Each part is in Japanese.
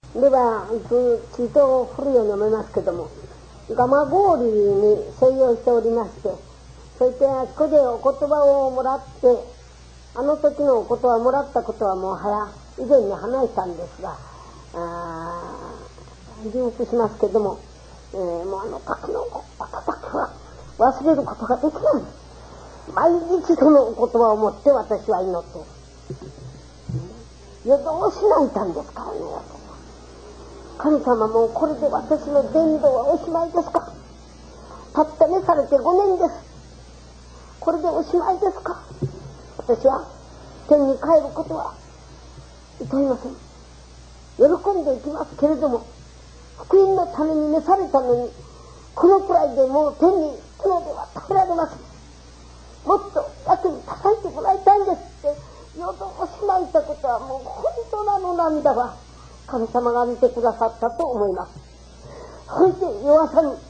ではちいと古いように思いますけども、蒲郡に静養しておりまして、そしてあそこでお言葉をもらって、あの時のお言葉をもらったことはもう以前に話したんですが、重複しますけども、もうあの時のことだけは忘れることができない。毎日そのお言葉を持って私は祈って、夜通し泣いたんですからね。神様、もうこれで私の伝道はおしまいですか。たった召されて5年です。これでおしまいですか。私は天に帰ることは致いません。喜んでいきますけれども、福音のために召されたのに、このくらいでもう天に行くのでは食べられません。もっと役に立たせてもらいたいんですって夜通し泣いたことは、もう本当なの涙は神様が見てくださったと思います。そして弱さに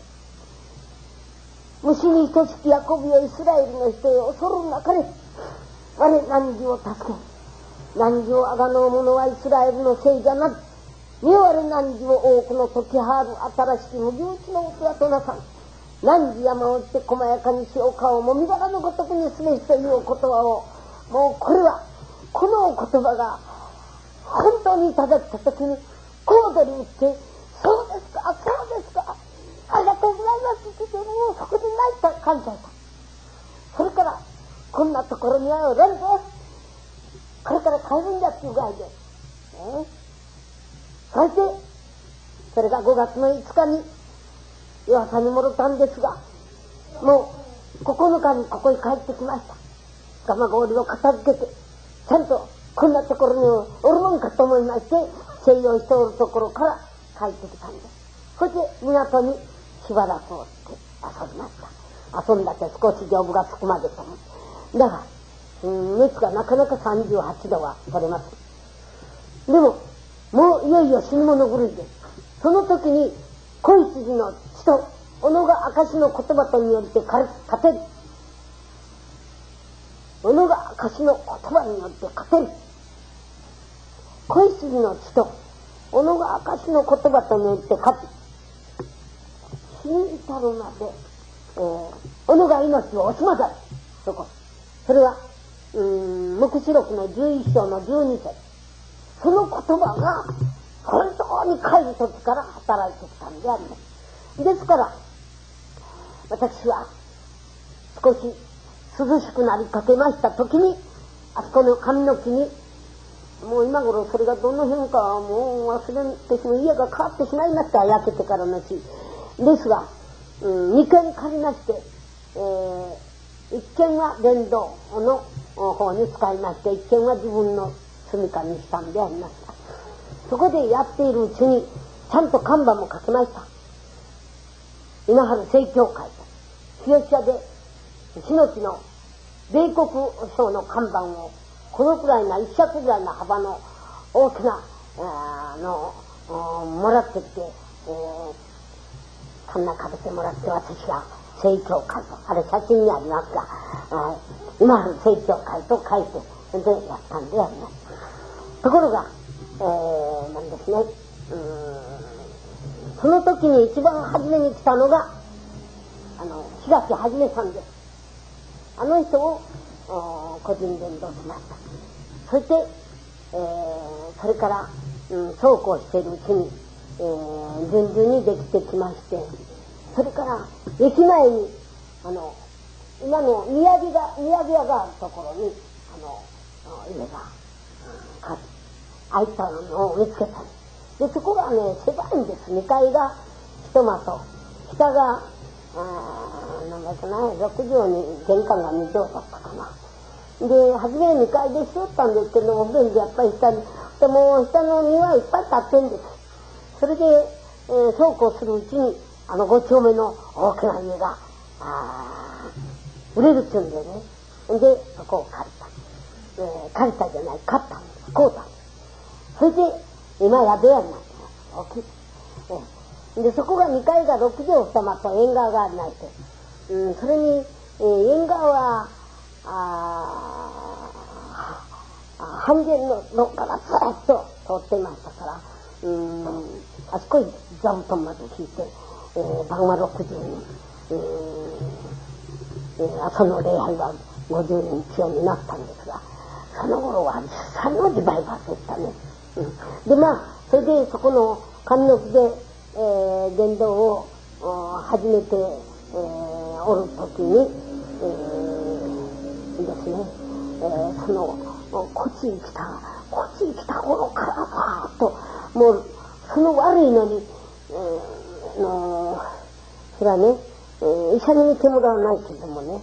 虫に等しきヤコブよイスラエルの人よ、恐るなかれ。我汝を助け、汝をあがのう者はイスラエルのせいじゃなく、見我汝を多くの時はる新しき無病地の器となさん。汝山を打って細やかにしお顔をもみ殻のごとくに示すというお言葉を、もうこのお言葉が本当にいただった時に小躍り打って、そうですか、そうですか、ありがとうございますって言って、もうそこで泣いた感謝した。それからこんなところにはおらんで、これから帰るんだっていう具合で、そしてそれが5月の5日に岩佐に戻ったんですが、もう9日にここに帰ってきました。蒲郡を片付けて、ちゃんとこんなところにおるもんかと思いまして、静養しておるところから帰ってきたんです。そして港にしばらくおって遊びました。遊んだって少し丈夫がつくまでと思う。だが熱がなかなか38度は取れます。でももういよいよ死に物狂いです。その時に子羊の血と小野が証の言葉とによって勝てる。小野が証の言葉によって勝てる。子羊の血と小野が証の言葉とによって勝てる。死に至るまで、小野が命を惜しまざる。それは黙示録の11章の12節。その言葉が本当に帰る時から働いてきたんであります。ですから私は少し涼しくなりかけました時に、あそこの神の木に、もう今頃それがどの辺かはもう忘れてしまう、家が変わってしまいました。焼けてからの日ですが、2軒借りまして、1軒は伝道の方に使いまして、1軒は自分の住みかにしたんでありました。そこでやっているうちにちゃんと看板も書きました。稲春正教会と日吉屋で日のちの米国省の看板をこのくらいな1尺ぐらいの幅の大きなもらってきて、こんなかけてもらって、私は正教会と、あれ写真にありますが、今ある正教会と書いて、それでやったんであります。ところが、なんですね、その時に一番初めに来たのが東はじめさんです。あの人を個人伝道しました。そして、それから、そうこうしているうちに、順々にできてきまして、それから駅前に今の宮城屋があるところに家が開いたのを見つけた。でそこがね狭いんです。2階が一間と下がなんだかな6畳に玄関が2畳だったかな。で初め2階でしよったんですけども、便利やっぱり下にでも下の庭いっぱい立ってんです。それで、そうこうするうちに5丁目の大きな家が売れるって言うんでね。でそこを借りた。借りたじゃない、買ったんです。買うたんです。それで今や部屋になってます。大きい。でそこが2階が6畳二間と縁側がありまして、それに、縁側は半間の廊下がずっと通っていましたから、 あそこに座布団まで引いて、晩は60人、朝の礼拝は50人強になったんですが、その頃は実際のリバイバルでしたね。で、まあ、それでそこの神之で、伝道を始めて、おるときに、ですね、その、こっちに来た頃からさーっと、もう、その悪いのに、それはね、医者に見てもらわないけどもね、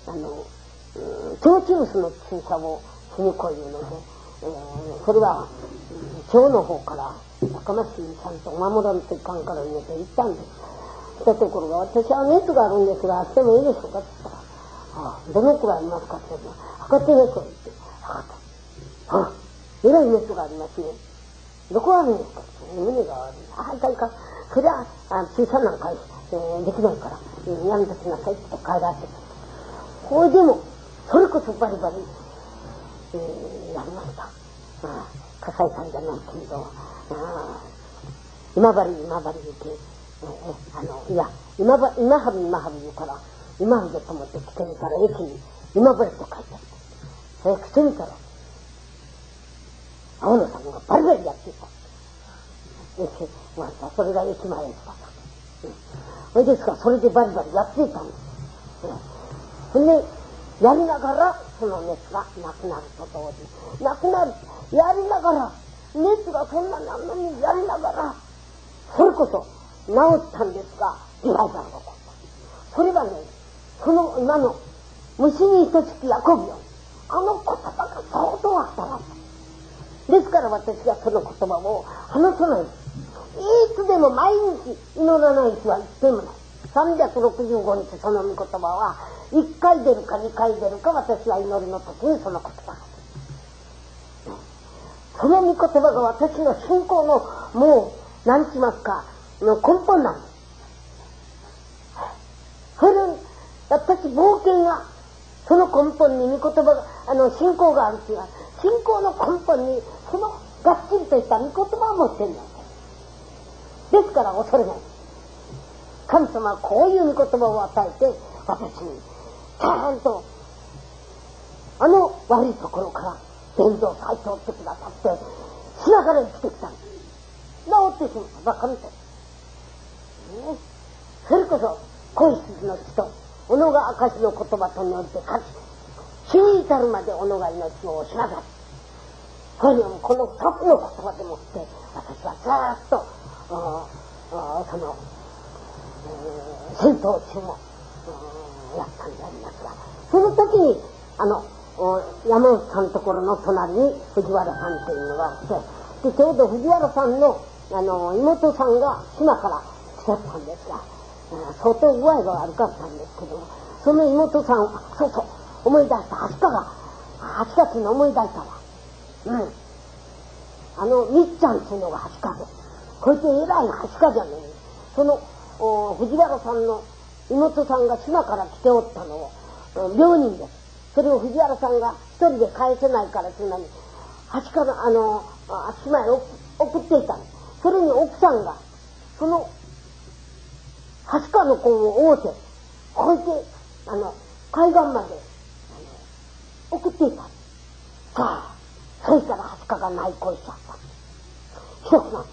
腸チウスの注射をしに来いいうので、それは、腸の方から、やかましいちゃんと守らんといかんから言うて行ったんです。したところが、私は熱があるんですが、してもいいでしょうかって言ったら、どのくらいありますかって言ったら、測ってみてって、測った。えらい熱がありますね。どこあるんですかって、胸がある。いかんいかん。そりゃ、注射なんか、できないから、やめときなさいって帰らせて。これでも、それこそバリバリ、やりました。笠井さんじゃないけれど、今治言って、いや、今治言うから、今治と思って来てみたら、駅に今治と書いてあって、それ来てみたら、青野さんがバリバリやってた。それが駅前でした。それですから、それでバリバリやっていたんです。それで、やりながら、その熱がなくなると同時に、なくなる、やりながら、熱がそんななのにやりながら、それこそ治ったんですが、リバイバルが起こった。それはね、その今の虫に等しきヤコビオン、あの言葉が相当あったなと。ですから私がその言葉を話さない。いつでも毎日祈らない日は一遍もない。365日その御言葉は1回出るか2回出るか、私は祈りの時にその言葉が出る。その御言葉が私の信仰のもう何ちますかの根本なんです。それで私冒険がその根本に御言葉が信仰があるというのは、信仰の根本にそのがっちりとした御言葉を持っているんです。ですから恐れない。神様はこういう御言葉を与えて、私にちゃんと悪いところから伝道再通ってくださって、しながら生きてきたんです。治ってしまったばっかりで、それこそ恋筋の血と己が証の言葉とにおいて勝ち、死に至るまで己が命を押しなさい。これもこの二つの言葉でもって私はずーっとその戦闘中もやったんでありますが、その時に山内さんのところの隣に藤原さんというのがあって、でちょうど藤原さんの妹さんが島から来てったんですが、相当具合が悪かったんですけども、その妹さん、そうそう思い出した、8月に思い出したわ。みっちゃんっていうのが8月、こいつ偉い8月やのに、その藤原さんの妹さんが島から来ておったのを病人です。それを藤原さんが一人で返せないからというのに島へ送っていたの。それに奥さんがその橋川の子を追うてこうやって海岸まで送っていた。さあそれから橋川が内恋しちゃった。ひどくなった。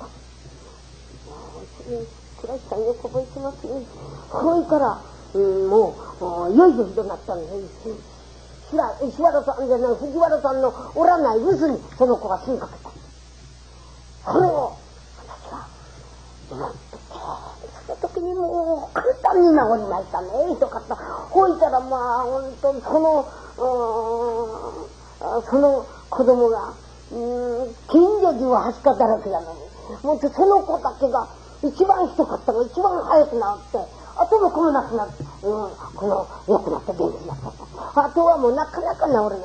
倉石さんよく覚えてますね。それからもういよいよひどくなったんです。石原さんじゃない藤原さんのおらない渦にその子が死にかけた。それを私はその時にもう簡単に治りましたね。ひどかった。ほいたらまあ本当にその子供が近所中ははしかだらけなのに、もうその子だけが一番ひどかったのが一番早く治って、あともこのなくなって、良くなって元気になった。あとはもうなかなか治れなかった。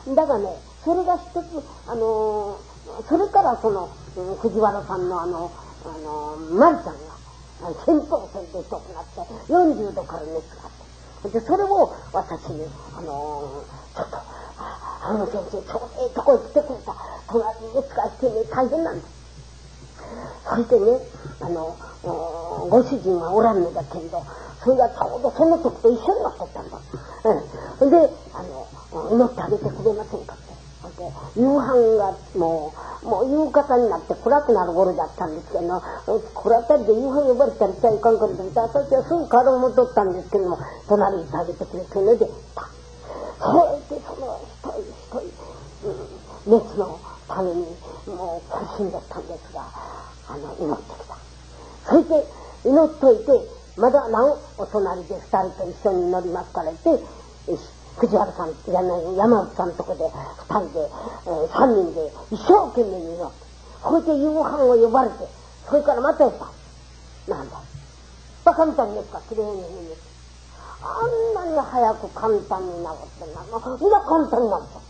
だがね、それが一つ、それから藤原さんのマリちゃんが、戦闘戦でひどくなって、40度から熱があって。で、それを私に、ちょっと、先生、ちょうどいいとこへ来てくれた。隣に熱がしてね、大変なんです。 そしてね、ご主人はおらんのだけれど、それがちょうどその時と一緒になってたんだ。で、祈ってあげてくれませんかって。で、夕飯がもう夕方になって暗くなる頃だったんですけど、これあたりで夕飯呼ばれたりしちゃいかんからと思って、私はすぐ体を戻ったんですけども、隣にいてあげてくれて、ので、それでその一人、熱のためにもう苦しんでったんですが、祈ってきた。それで祈っといて、まだなおお隣で二人と一緒に祈りますから言って、藤原さんじゃない、山内さんのとこで二人で、三人で一生懸命に祈って、それで夕飯を呼ばれて、それからまたやった。なんだ。バカみたいにですか、きれいに言う。あんなに早く簡単に治ってな、みんな簡単に治っちゃった。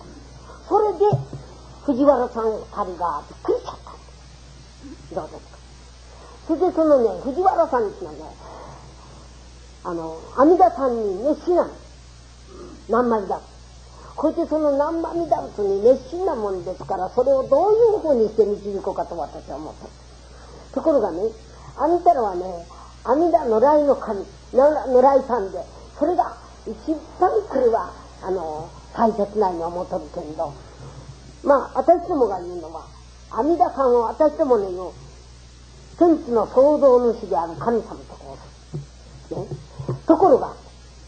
それで、藤原さん二人がびっくりしちゃった。どうですか。それでそのね、藤原さんってのはね、阿弥陀さんに熱心なの。南無阿弥陀仏。こうやってその南無阿弥陀仏に熱心なもんですから、それをどういうふうにして導こうかと私は思った。ところがね、あんたらはね、阿弥陀如来の神、如来さんで、それが一番これは、大切なに思うとるけんど、まあ、私どもが言うのは、阿弥陀さんを私どもの言う、天地の創造主である神様とこうする。ね。ところが、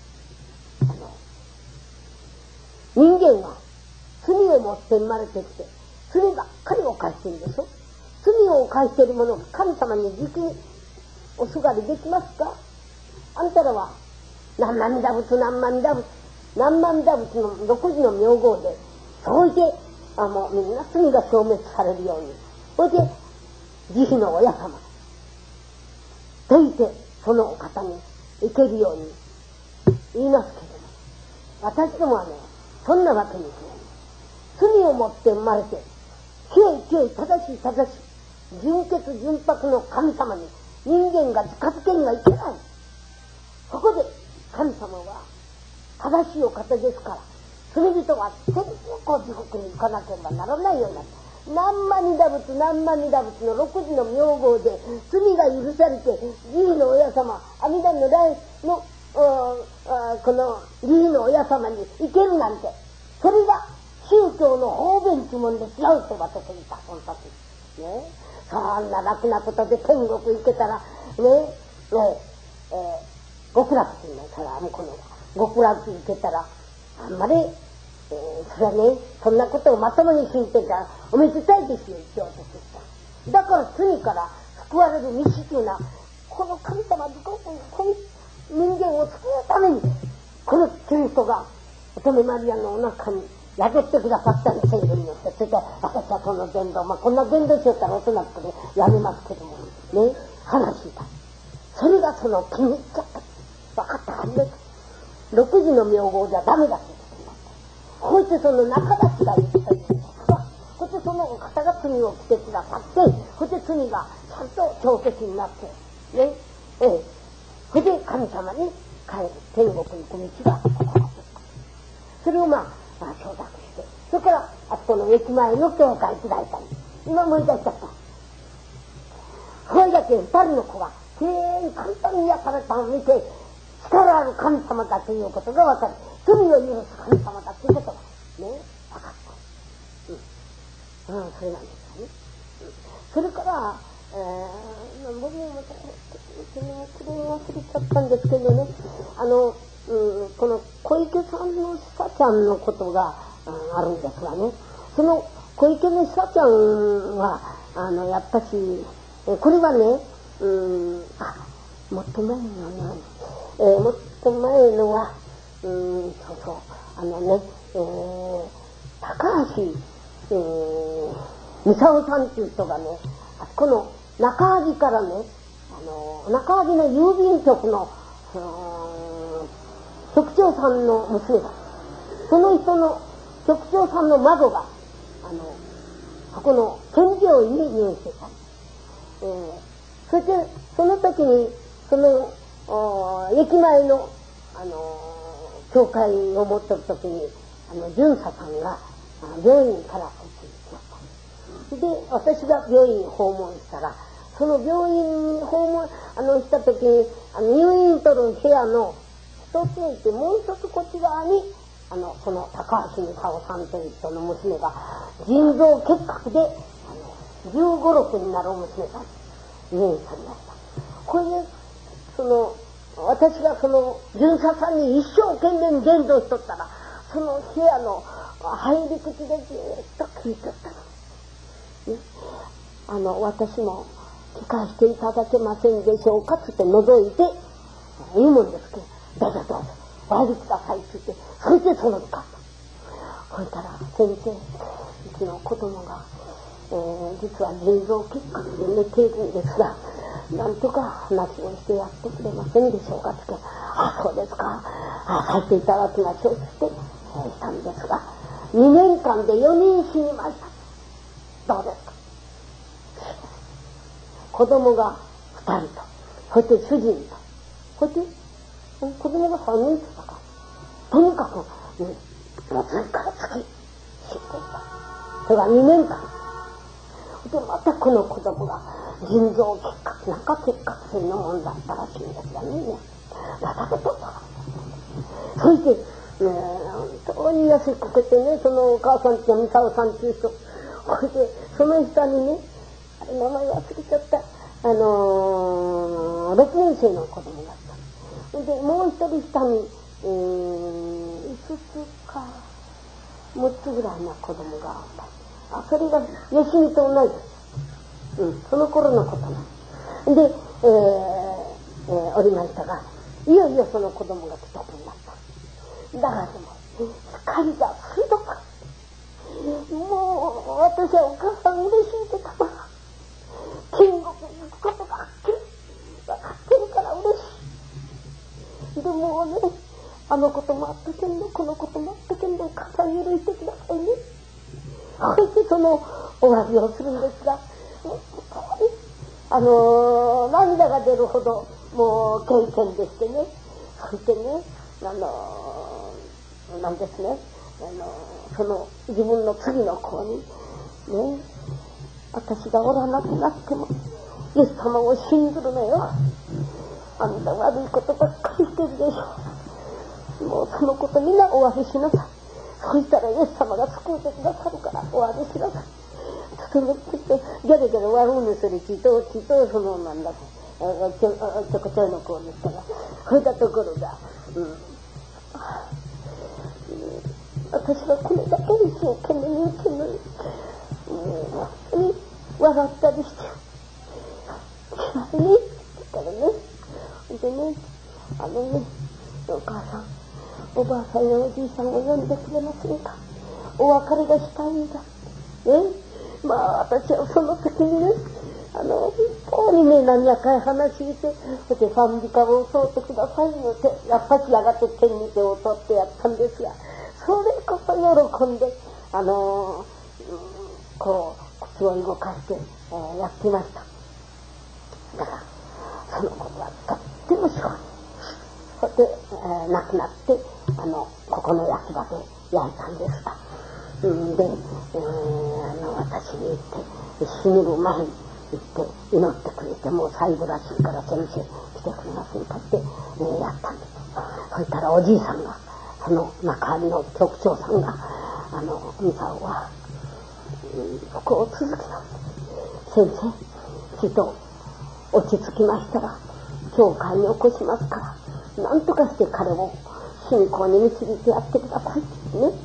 人間が罪を持って生まれてきて、罪ばっかりを犯しているでしょ。罪を犯している者が神様にじきにおすがりできますか。あんたらは、南無阿弥陀仏、南無阿弥陀仏、南無阿弥陀仏の6時の名号で、そういて、もうみんな罪が消滅されるように、それで、慈悲の親様、といて、そのお方に行けるように言いますけれども、私どもはね、そんなわけにいけない。罪を持って生まれて、清い正しい、純潔純白の神様に人間が近づけにはいけない。そこで神様は正しいお方ですから、罪人は天国地獄に行かなければならないようになった。南無阿弥陀仏、南無阿弥陀仏の6時の名号で罪が許されて、慈悲の親様、阿弥陀如来のこの慈悲の親様に行けるなんて、それが宗教の方便之門で違うって私言った、その時。ね。そんな楽なことで天国行けたら、極楽って言いますから、この極楽行けたら、あんまり、それはね、そんなことをまともに聞いてたら、おめでたいですよ、一応とした。だから罪から救われる道っていうのは、この神様がこの人間を救うために、このキリストが乙女マリアのお腹に宿ってくださった聖母によって、それで私はその伝道、こんな伝道しよったらおそらくやめますけども、ね、話だ。それがその気に入っちゃった。分かったはずです。6時の名号じゃダメだってことになった。こうやってその仲立ちがいいということは、こうやってそのお方が罪を着てくださって、こうやって罪がちゃんと帳消しになって、ね、それで神様に帰る、天国に行く道がここです。それを承諾して、それからあそこの駅前の教会開いたんです。今思い出しちゃった。それだけ二人の子がきれいに簡単に癒されたのを見て、力ある神様だということが分かる。罪を許す神様だということがね、分かった。それなんですよね。それから、僕もまたきれい忘れちゃったんですけどね、この小池さんの久ちゃんのことがあるんですがね、その小池の久ちゃんはやっぱしこれはね、もっと前のもっと前のは高橋美沙さんっていう人がね、あそこの中萩からね、中萩の郵便局の局長さんの娘だ。その人の局長さんの孫がそこの県病院に入院してた。そしてその時にその駅前の教会を持ってる時に巡査さんが病院からこっちに来ました。 で、私が病院に訪問したら、その病院に訪問、した時に、入院とる部屋の一つにいて、もう一つこっち側に、その高橋美沙さんという人の娘が、腎臓結核で、15、6になる娘さん、入院されました。これで、私が巡査さんに一生懸命伝道しとったら、その部屋の入り口でじーっと聞いとったの。ね、私も聞かせていただけませんでしょうかつって覗いて言うもんですけど、どうぞどうぞ、お入りくださいって言って、それでそのかと。そしたら、先生、うちの子供が、実は腎臓結核で寝ているんですが、なんとか話をしてやってくれませんでしょうかって。あ、そうですか。させていただきましょうってしたんですが、2年間で4人死にました。どうですか。子供が2人と、そして主人と、そして子供が3人とか、とにかく、もう次から次、死んでいた。それが2年間。で、またこの子供が腎臓結核、なんか結核性のもんだったらしいんですがね。また出とった。そして、本当に安くこけてね、そのお母さんって美沙さんっていう人、これで、その下にね、名前忘れちゃった、6年生の子供がいた。で、もう一人下に、5つか、6つぐらいの子供があった。それが、よしみと同じです。その頃のことなんで、おりましたが、いよいよその子供が来たくなった。だからでも、光が鋭かった。もう、私はお母さん嬉しいってたまらん。天国に行くことがはっきり分かってるから嬉しい。でもね、あのこともあったけんの、このこともあったけんの、お母さん許してくださいね。そしてそのお詫びをするんですが、涙が出るほどもう経験でしてね、そしてね、なんですね、その自分の次の子にね、私がおらなくなってもイエス様を信ずるのよ。あんた悪いことばっかりしてるでしょ。もうそのことみんなお詫びしなさい。そしたらイエス様が救うてくださるからお詫びしなさい。そのちょっとギャレギャレ悪うぬするちとそのなんだちょこちょいの子でしたが、それだところが、私はこれだけ一生懸命言ってんのに、本当に笑ったりして、つらいねって言ったらね、でね、お母さん、おばあさんやおじいさんを呼んでくれませんか。お別れがしたいんだ。まあ私はその時にね、本当にね、何やかい話して、そして賛美歌を歌ってくださいよって、やっぱしやがて天に手を取ってやったんですが、それこそ喜んで、こう、口を動かして、やってました。だから、そのことはとってもすごい。そして、亡くなって、ここの焼き場で焼いたんですが、で、私に言って、死ぬ前に言って祈ってくれて、もう最後らしいから先生来てくれませんかって、やったんです。そしたらおじいさんが、その中ありの局長さんが、ミサオは、こう続きます。先生、ちと落ち着きましたら、教会に起こしますから、なんとかして彼を信仰に導いてやってくださいってね。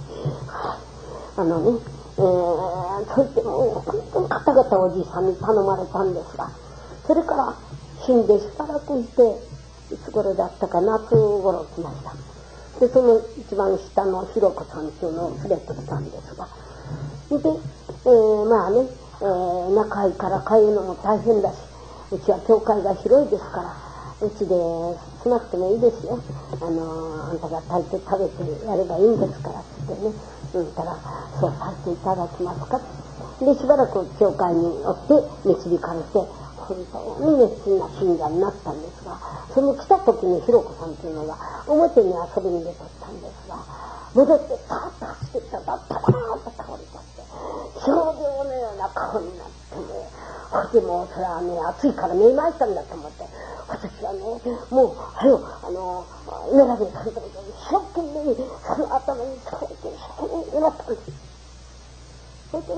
そう言っても本当に方々おじいさんに頼まれたんですが、それから死んでしばらくして、いつ頃だったか夏頃来ました。で、その一番下のひろこさんっていうのを連れてきたんですが、で、まあね、仲いいから通うのも大変だし、うちは教会が広いですから、うちでしなくてもいいですよ。あんたが炊いて食べてやればいいんですからってね、言ったら、そうさせていただきますか。で、しばらく教会におって導かれて、本当に熱心な信者になったんですが、その来た時にひろこさんというのが表に遊びに出てったんですが、戻ってパーッと走ってきたらパーッと倒れちゃって、少量のようなな顔になってね、でもそれはね、暑いからめいましたんだと思って、私はね、もう、はよ、稲田にかけたことに一生懸命に、その頭にそうやって一生懸命になったんです。それで、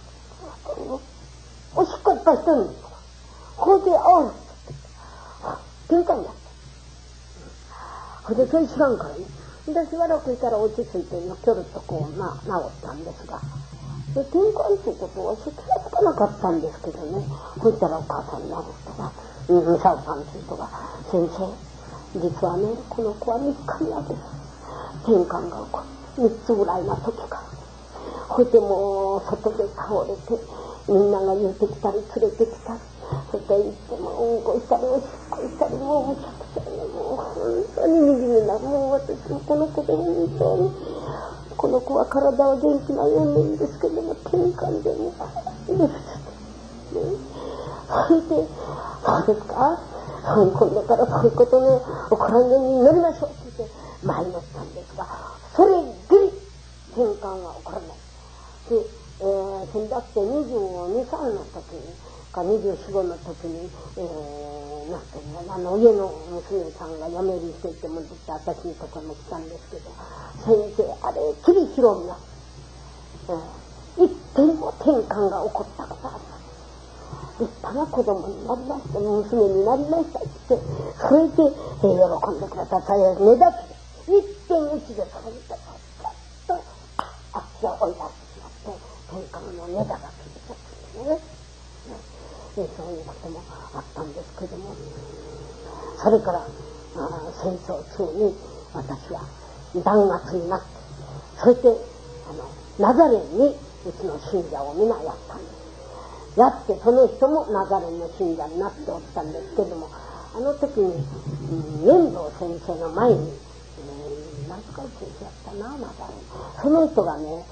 おしっこいっぱいしてるんですから。これで、ああ、喧嘩になって。それで、それ知らんからね。で、しばらくいたら落ち着いて、キョロッとこう、治ったんですが、で、転換ということは気がつかなかったんですけどね。そしたらお母さんになる人が、ミサオさんという人が、先生、実はね、この子は3日目です。転換が起こる。3つぐらいの時から。それでもう、外で倒れて、みんなが言うてきたり、連れてきたり、それで行っても、うんこしたり、おしっこしたり、もうむちゃくちゃね、もう本当に惨めな、もう私もこの子で本当に、この子は体は元気な4年ですけども、転換でも、それで、そうですか、今度からそういうことね、起こらんように祈りましょうって言って、前に乗ったんですが、それぐり、転換は起こらない。で、先だって22、3の時に、か24、5の時に、なんていうの、家の娘さんが辞めるしていてもずっと私のところも来たんですけど、先生、あれ、きり広みな。一点も転換が起こったことあります。立派な子供になりました、娘になりましたって、それで、喜んでくれたさえ目立つで、一点打ちでそれで、ちょっと、あっちを追い出してしまって、転換のネタがついてたんですね。そういうこともあったんですけども、それから戦争中に私は弾圧になって、そしてナザレンにうちの信者を皆やったんです。やってその人もナザレンの信者になっておったんですけども、あの時に遠藤先生の前に何か先生やったな、ナザレン、その人がね、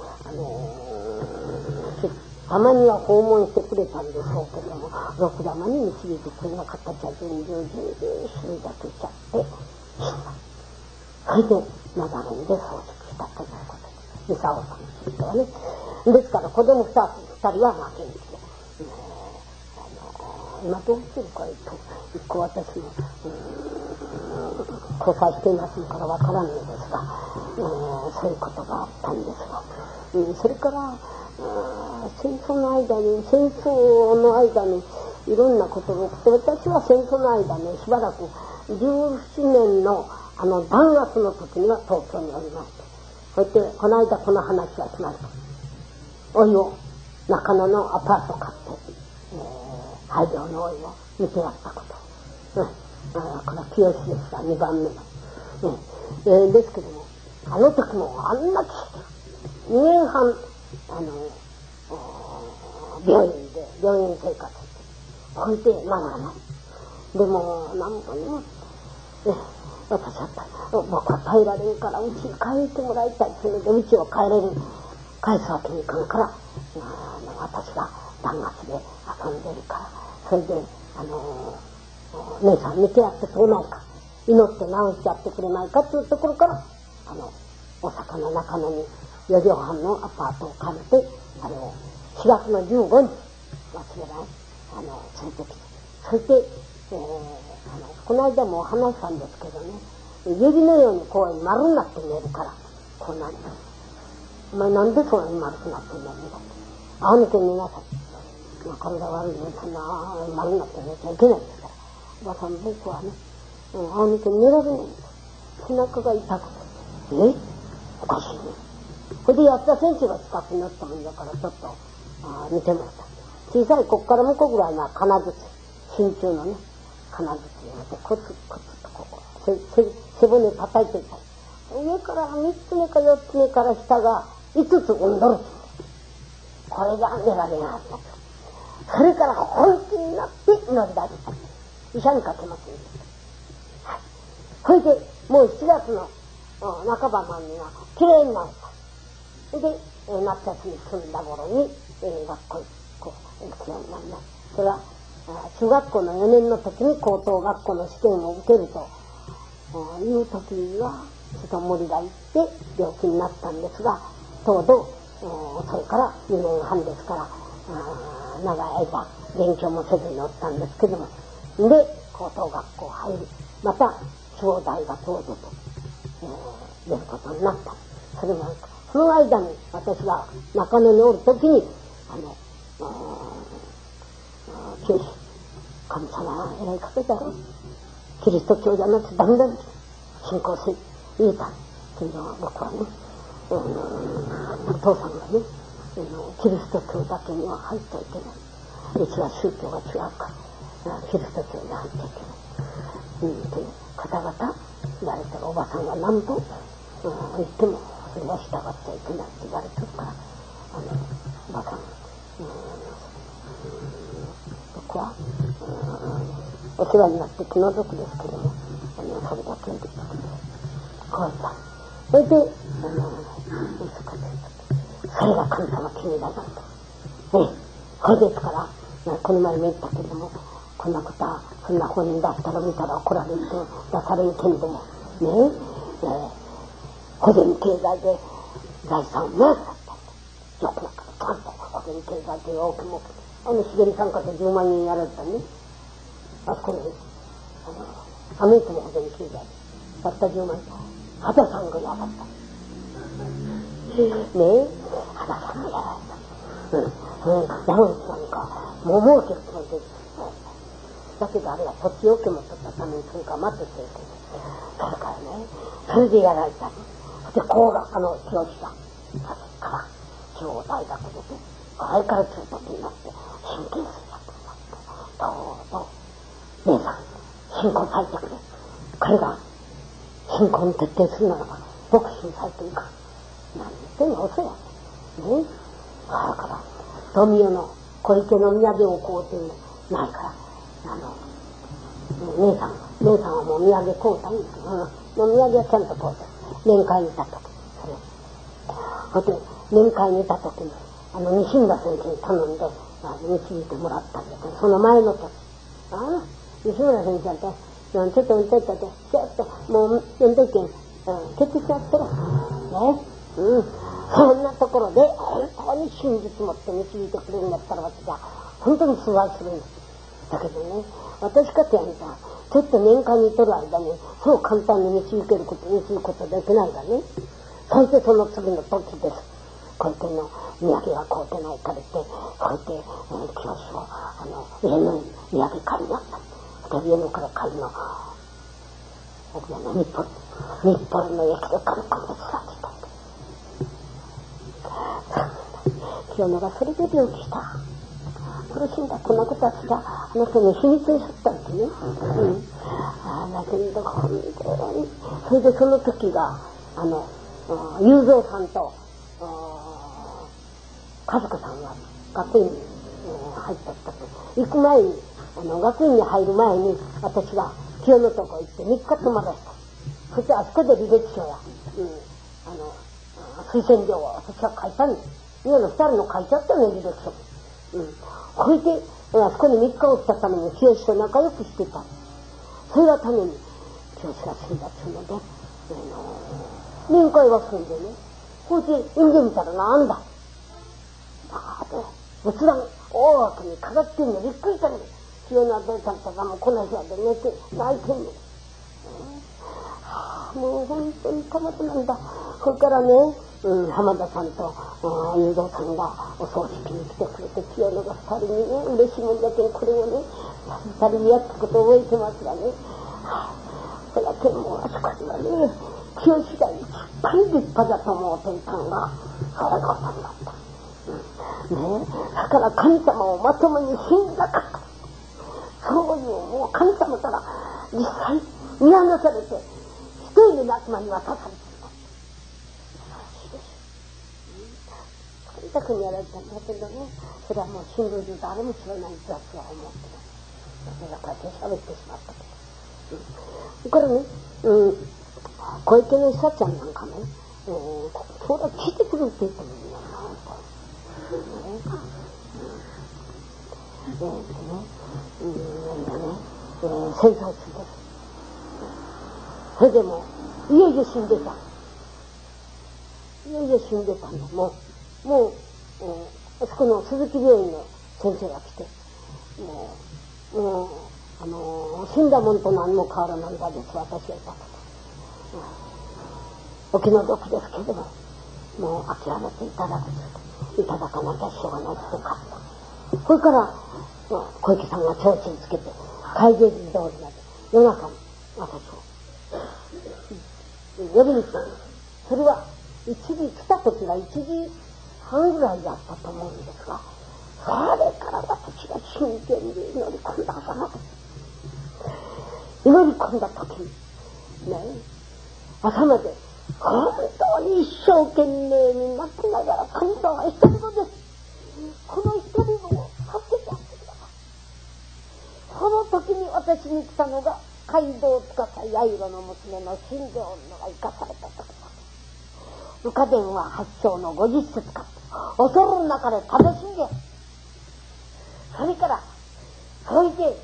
たまには訪問してくれたんでしょうけども、ろく玉に導いてくれなかったじゃ重々死にだけしちゃって死んだ。それでナザレンで葬式したということです。ミサオさんという人はね。ですから子供2人は負けに来て、今どうしてるかと一個私も交際していますからわからんのですが、そういうことがあったんですが、それから戦争の間にいろんなことが起きて、私は戦争の間ね、しばらく17年の弾圧の時には東京におりまして、そしてこの間この話はしました。おいを中野のアパート買って、大量のおいを見てやったこと、これは清でした2番目の、ですけども、あの時もあんな奇跡、2年半病院生活してほいでまだね、でも何度にも私は僕は耐えられんからうちに帰ってもらいたいっていうので、うちを返すわけにいかんから、私が弾圧で遊んでるから、それで姉さん見てやってくれないか、祈って直してやってくれないかっていうところから、大阪の中野に4畳半のアパートを借りて、4月の15日忘れない連れてきて、そして、この間も話したんですけどね、指のようにこう丸になって見えるから、こうなる。お前なんでそんなに丸くなってんだみたいな。あの子見なさい。体悪いね、そんな丸になって寝ちゃいけないんだから。おばさん、僕はね、あの子寝られないんだ。背中が痛くて。おかしいね。それでやった先生が近くになったもんだから、ちょっと見てました。小さいこっから向こうぐらいの金槌、真鍮のね、金槌を持ってコツコツとこう背骨叩いていた。上から3つ目か4つ目から下が5つうんどる。これが寝られなかった。それから本気になって祈り出した。医者にかけませんでした。はい。それでもう7月の半ばまでにはきれいになった。で、夏休み済んだ頃に、学校に行くようになります。それは中学校の4年の時に高等学校の試験を受けるという時にはちょっと無理がいって病気になったんですが、ちょうどそれから2年半ですから長い間勉強もせずにおったんですけども、で高等学校入り、また地方大学を出て、出ることになった。それもその間に私が中野におるときに教師、神様は偉い方だろう、キリスト教じゃなくてダメだ、信仰せ言えた。けど僕はね、お父さんがね、キリスト教だけには入ってはいけない、うちは宗教が違うからキリスト教に入ってはいけない、という方々言われてる。おばさんが何度言ってもそれは従っちゃいけないって言われてるから、おばさん、僕はお世話になって気の毒ですけども、それだけでこう言った。それでそれが神様気に入らないと、ね、これですから、この前も言ったけども、こんなことはそんな本に出したら見たら怒られると出されるけれどもね、個人経済で財産を回ったよくなかった。個人経済で多くも茂さんかと10万円やられたね。あそこにアメリカも個人経済でたった10万円、肌さんがやられたねえ、肌さんがやられた。ダウンなんかもう儲けるつもりです。だけどあれは土地を受け持ってたためにそれから待ってて、それからね、それでやられたり、で工学の教師がそれから地方大学であれから中途になって神経衰弱になって、どうぞ姉さん信仰されてくれ、彼が信仰に徹底するならば牧師にされていいか、何言ってんの遅いやね。だから富代の小池の土産を買うてないから、姉さんはもう土産買うたんですけど、もう土産はちゃんと買うた。面会にいた時、それで面会にいた時に西村先生に頼んで導いてもらったんだけど、その前の時、西村先生ってちょっと見てたって、ちょっともう呼んでけん、決定しちゃってるね。そんなところで本当に真実持って導いてくれるんだったら、私は本当に崇拝するんです。だけどね、私かてやんたちょっと面会にとる間にそう簡単に導くことできないがね。そしてその次の時です。こうやっての土産が買うてないからって、こうやって教師を家の土産買いになった。で家のから買いの僕はね、日暮里の駅で買うかもしれない。清野がそれで病気した。苦しんだ。こんなことはしたあの人に秘密にしったんですね。だけど本当にそれでその時が雄三さんと和子さんが学院に入った時、行く前に学院に入る前に私が清野とこ行って3日泊まらした。そしてあそこで履歴書や、推薦状を私は書いたんです。今の2人の書いちゃったね、履歴書。これであそこに3日おったために清と仲良くしてた。それがために清が死んだっつうので、面会が済んでね、こうやって読んでみたらなんだ仏壇大きに飾ってんのびっくりしたね。清のお父さんとかもこの部屋で寝て泣いてんの。もう本当にたまたなんだ。これからね、浜田さんと雄三さんがお葬式に来てくれて、清野が2人にね、嬉しいもんだけど、これをね2人にやったことを覚えてますがね、それだけもうあそこにはね、清がいっぱい立派だと思うていたんがそういうことになった。だから神様をまともに信じなかった。そういうもう神様から実際見放されて一人の仲間に渡されていた。それだけにやられたんだけどね、それはもう新聞中誰も知らない雑は思ってます。それだから手喋ってしまったけど、これね、小池の久ちゃんなんかね、それは聞いてくるって言ってもいいよな。戦争中です。それでもいよいよ死んでた。いよいよ死んでたの。もうそこの鈴木病院の先生が来て、もう死んだもんと何も変わらないんだです、私は言ったと。お気の毒ですけれども、もう諦めていただくと、いただかなきゃしょうがないってか。これから、小池さんが提灯つけて、海芸寺通りまで夜中に私を呼びに来たんです。それは来た時が1時半ぐらいだったと思うんですが、それから私が真剣に祈り込んだ頭です。祈り込んだ時にね、朝まで本当に一生懸命になってながら、神様は一人子です。この一人子を助けてやってください。その時に私に来たのが街道を使った八色の娘の新庄女が生かされた時だ。浮か伝は発祥の50節か恐るの中で楽しんで、それからそれで、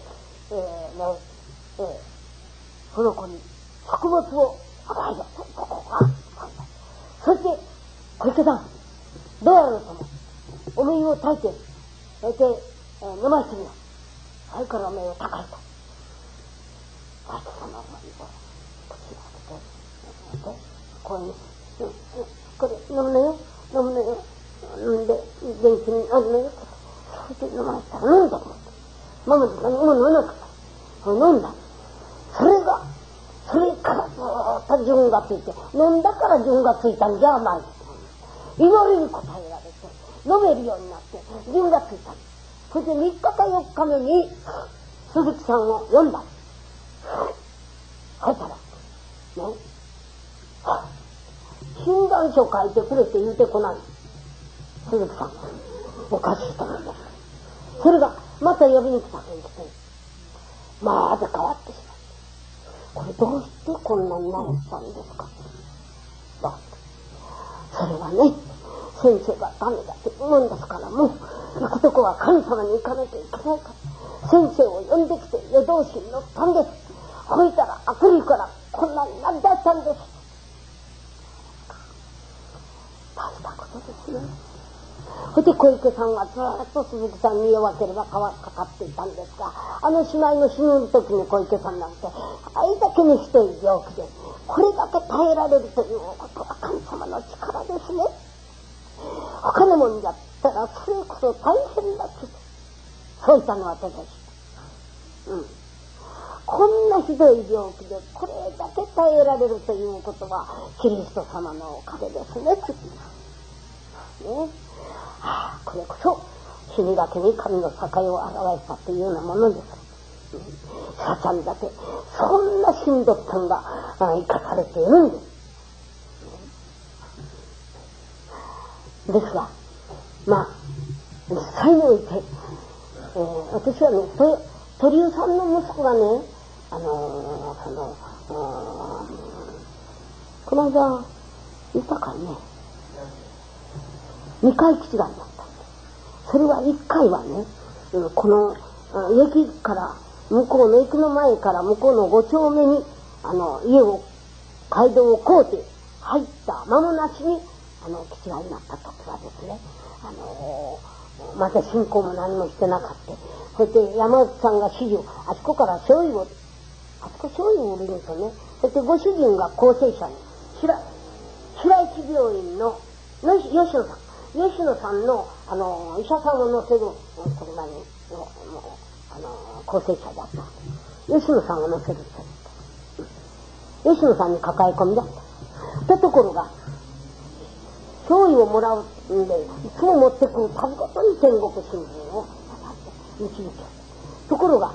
その子に食物を与えようと、そして小池さんどうやろうともお水を炊いてそれで、飲ましてみよう。それからお水を炊かれた。私そのお水を口を開けてこういうこれ飲むのよ、飲むのよ、飲んで元気になるのよ。それで飲ましたら飲んだと思って、ママとか飲まなかった。飲んだ。それからずーっと順がついて、飲んだから順がついたんじゃない。祈りに応えられて飲めるようになって順がついた。それで3日か4日目に鈴木さんを呼んだ。そしたらね、診断書書いてくれって言うてこない。鈴木さんおかしいと思います。それがまた呼びに来たと言って、まだ変わってしまう。これどうしてこんなになったんですか。それはね、先生がダメだって言うんですから、もう行くとこは神様に行かなきゃいけないから、先生を呼んできて夜通しに乗ったんです。ほいたら悪理からこんなになりだしたんです。大したことですね。そして小池さんはずっと鈴木さんに弱ければかかっていたんですが、姉妹の死ぬ時に小池さんなんてあれだけのひどい病気でこれだけ耐えられるということは神様の力ですね。他のもんだったらそれこそ大変だって、そういったのは私たち、こんなひどい病気でこれだけ耐えられるということはキリスト様のおかげですね。これこそ死にだけに神の境を表したというようなものです。さちゃんだけそんなしんどったんが生かされているんです。ですが、実際において、私はね、鳥生さんの息子がね、この間言ったかね、2回基地があった。それは1回はね、この駅から向こうの駅の前から向こうの5丁目に街道をこうて入った間もなしに基地がになった時はですね、また信仰も何もしてなかった。そして山内さんが指示をあそこから醤油を売るんとね、そしてご主人が厚生者に白石病院の吉野さんの医者さんを乗せる車に厚生者だった。吉野さんを乗せる人だった。吉野さんに抱え込みだった。ところが醤油をもらうんでいつも持ってくるたびごとに天国新聞を導きところが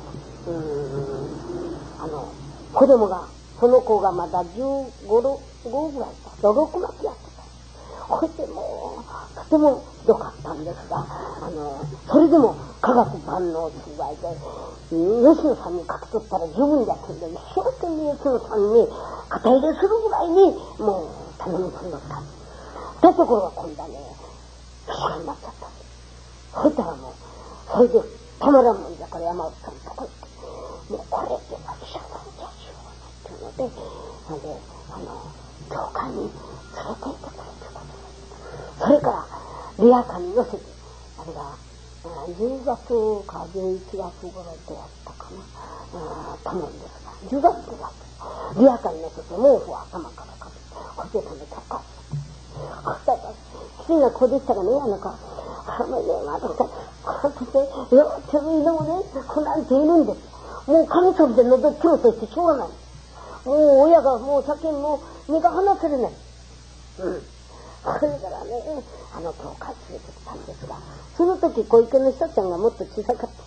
子供がその子がまだ15、6ぐらいだ。6巻やってた。これでもうとてもひどかったんですが、それでも科学万能する場合で吉野さんに書き取ったら十分だってんで、一生懸命吉野さんに肩入れするぐらいにもう頼み込んだった。ところが今度はね、不思議になっちゃった。そしたらもうそれでたまらんもんだから山内さんのとこ行って、もうこれでは医者さんじゃしょうがないっていうので、教会に連れて行ってくれということです。それからリアカーに乗せてれが10月か11月頃でやったかなと思うんですが、10月でやった。リアカに乗せて毛布を頭からかけて、こっちへ止めてかしたら、きついがここでしたらね、私よちょいのもね、こなんているんです。もうカミソリで喉切ろうとしてしょうがない。もう親がもう先にもう目が離せるね。それからね、教会連れてきたんですが、その時小池の人ちゃんがもっと小さかった。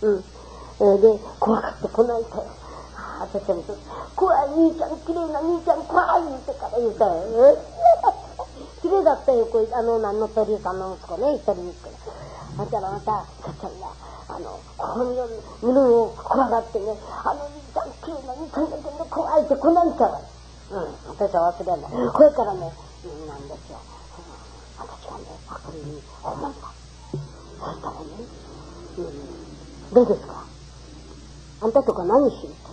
で、怖かってこないと。私は怖い兄ちゃん、綺麗な兄ちゃん、怖いってから言うたよ。綺麗だったよ、何の鳥さんの息子ね、一人息子。だからまた、さっちゃんが、こういうものを怖がってね、兄ちゃん、綺麗な兄ちゃんだけど怖いってこないから。私は忘れない。これからね、なんですよ。私がね、これに思った。そしたらね、どうですかあんたとか何しに行った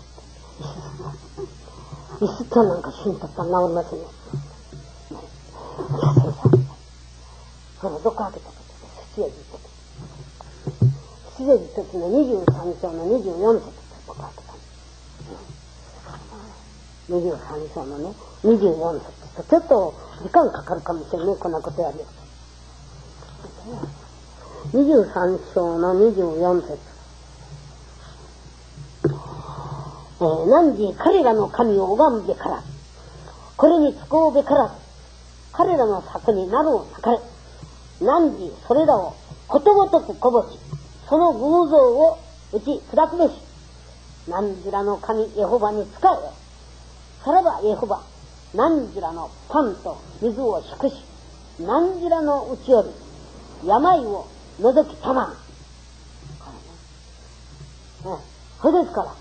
って。椅子ちゃんなんかしに行ったら治りませんよ。どこ開けたかって七英寺って。七英寺っての23章の24節って僕開けた。23章のね、24節とちょっと時間かかるかもしれないね、こんなことやる。23章の24節。汝彼らの神を拝むべから、これに使うべからず、彼らの策になるをなかれ、汝それらをことごとくこぼし、その偶像を打ち砕くべし、汝らの神エホバに仕えよ。さらばエホバ、汝らのパンと水を祝し、汝らのうちより病を除きたまん。それですから、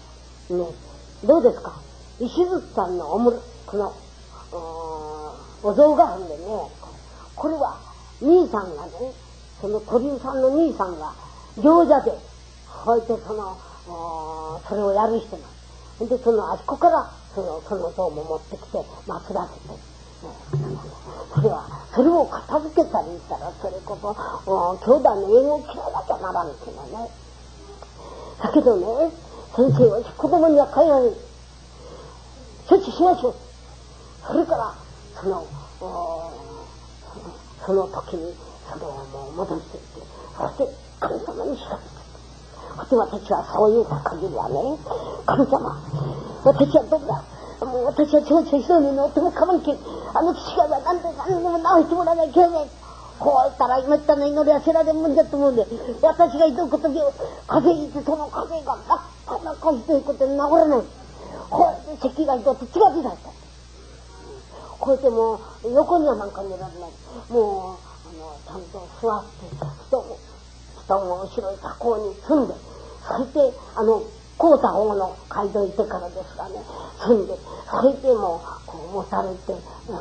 ね、どうですか石津さんのこの、お像があるんでね、これは兄さんがね、その鳥居さんの兄さんが行者で、こうやってそれをやる人なんです。で、あそこからその像も持ってきて祀らせて、それを片付けたりしたら、それこそ兄弟の縁を切らなきゃならんっていうのね。だけどね、先生は子供には帰らない。処置しましょう。それからその時にそれをもう戻していって、そして神様に知らせて。そして私はそういう限りはね、神様、私はどうだ、もう私は長々一人に乗っても構んけん、父が何でも直してもらわなきゃいけない。こう言ったら今言ったの祈りはせられんもんだと思うんで、私が挑むことで風邪ひいてその風邪がなかなかひどいことに治らない。こうやって咳がひどくて血が出た。こうやってもう横にはなんか寝られない。もうちゃんと座って布団を後ろに左近に積んで、そして高太方の街道行ってからですがね、積んで、それでもこう持たれて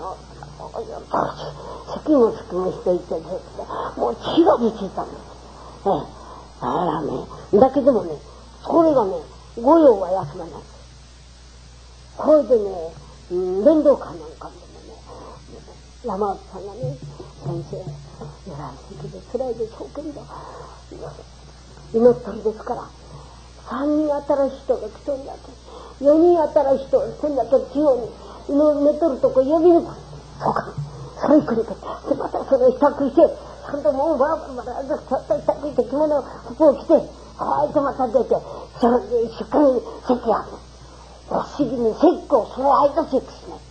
咳もしていてですね、もう血が出ていたんです。あらね、だけどもね、それがね、御用は休まない。これでね、連動会なんかでもね、山内さんがね、先生、偉い時で辛いでしょうけど、祈ったりですから、3人新しい人が来とんだけ、4人新しい人が来とんだけ、地方に寝とるとこ呼び抜く。そうか、それ来ると、で、またそれを支度して、ちゃんともうバラバラずっと支度して着物を服を着て、はいとまた出て、それでしっかり席やる。不思議に説教、その間説教しない。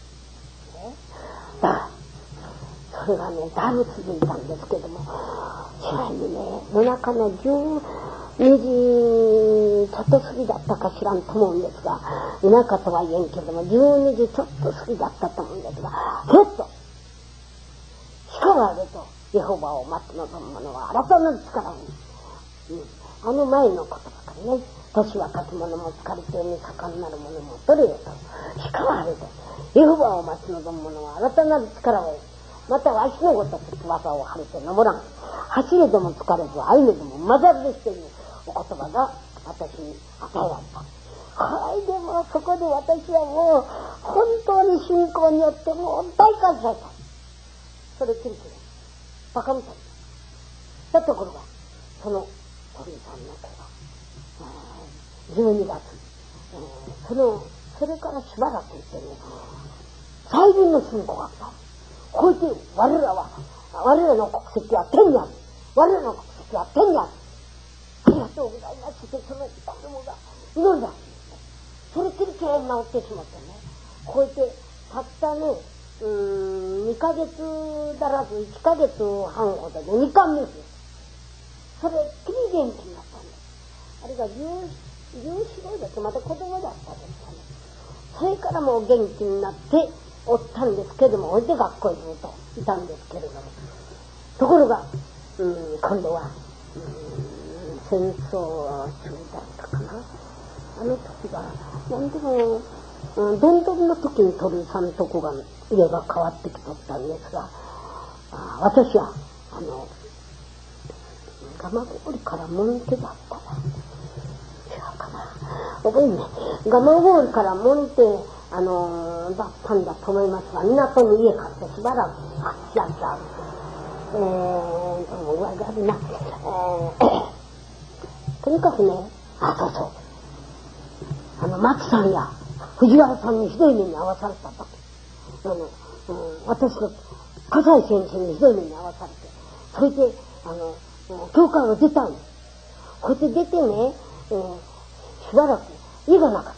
だから、それがね、だいぶ続いたんですけども、次第にね、夜中の12時ちょっと過ぎだったか知らんと思うんですが、田舎とは言えんけども、12時ちょっと過ぎだったと思うんですが、ひょっと、力があると、エホバを待って望む者は新たなる力を、前のことばかりね、年若き者も疲れてに盛んなる者も取れよと、力あると、エホバを待ち望む者は新たなる力を、またわしのごとく翼を張れて登らん。走れども疲れず、歩めども混ざるですというお言葉が私に与えられた。はい、でもそこで私はもう本当に信仰によってもう大感謝した。それきりきり。バカみたい。 だところが、その鳥さんの子が、12月、それからしばらくしてね、最近の信仰があった。こう言って、我らの国籍は天にある。我らの国籍は天にある。ありがとうございますって、その子供が祈りだ。それっきりきれいに治ってしまってね、こう言って、たったね、2ヶ月だらず1ヶ月半ほどで2巻目です。それっきり元気になったんです。あれが14歳だってまた子供だったんですかね。それからもう元気になっておったんですけども、おいで学校にずっといたんですけれども、ところが、今度は、戦争中だったかな。あの時が、なんでも、どんどんの時に鳥さんのとこが、家が変わってきとったんですが、私は、蒲郡から門手だったな。違うかな。覚えね。蒲郡から門手、だったんだと思いますが、港に家買ってしばらく、やっちゃう。上があるな。とにかくね、そうそう。松さんや藤原さんにひどい目に遭わされたと。私が笠井先生にひどい目に遭わされて、それで、教会を出たんです。こうやって出てね、しばらく家がなかった。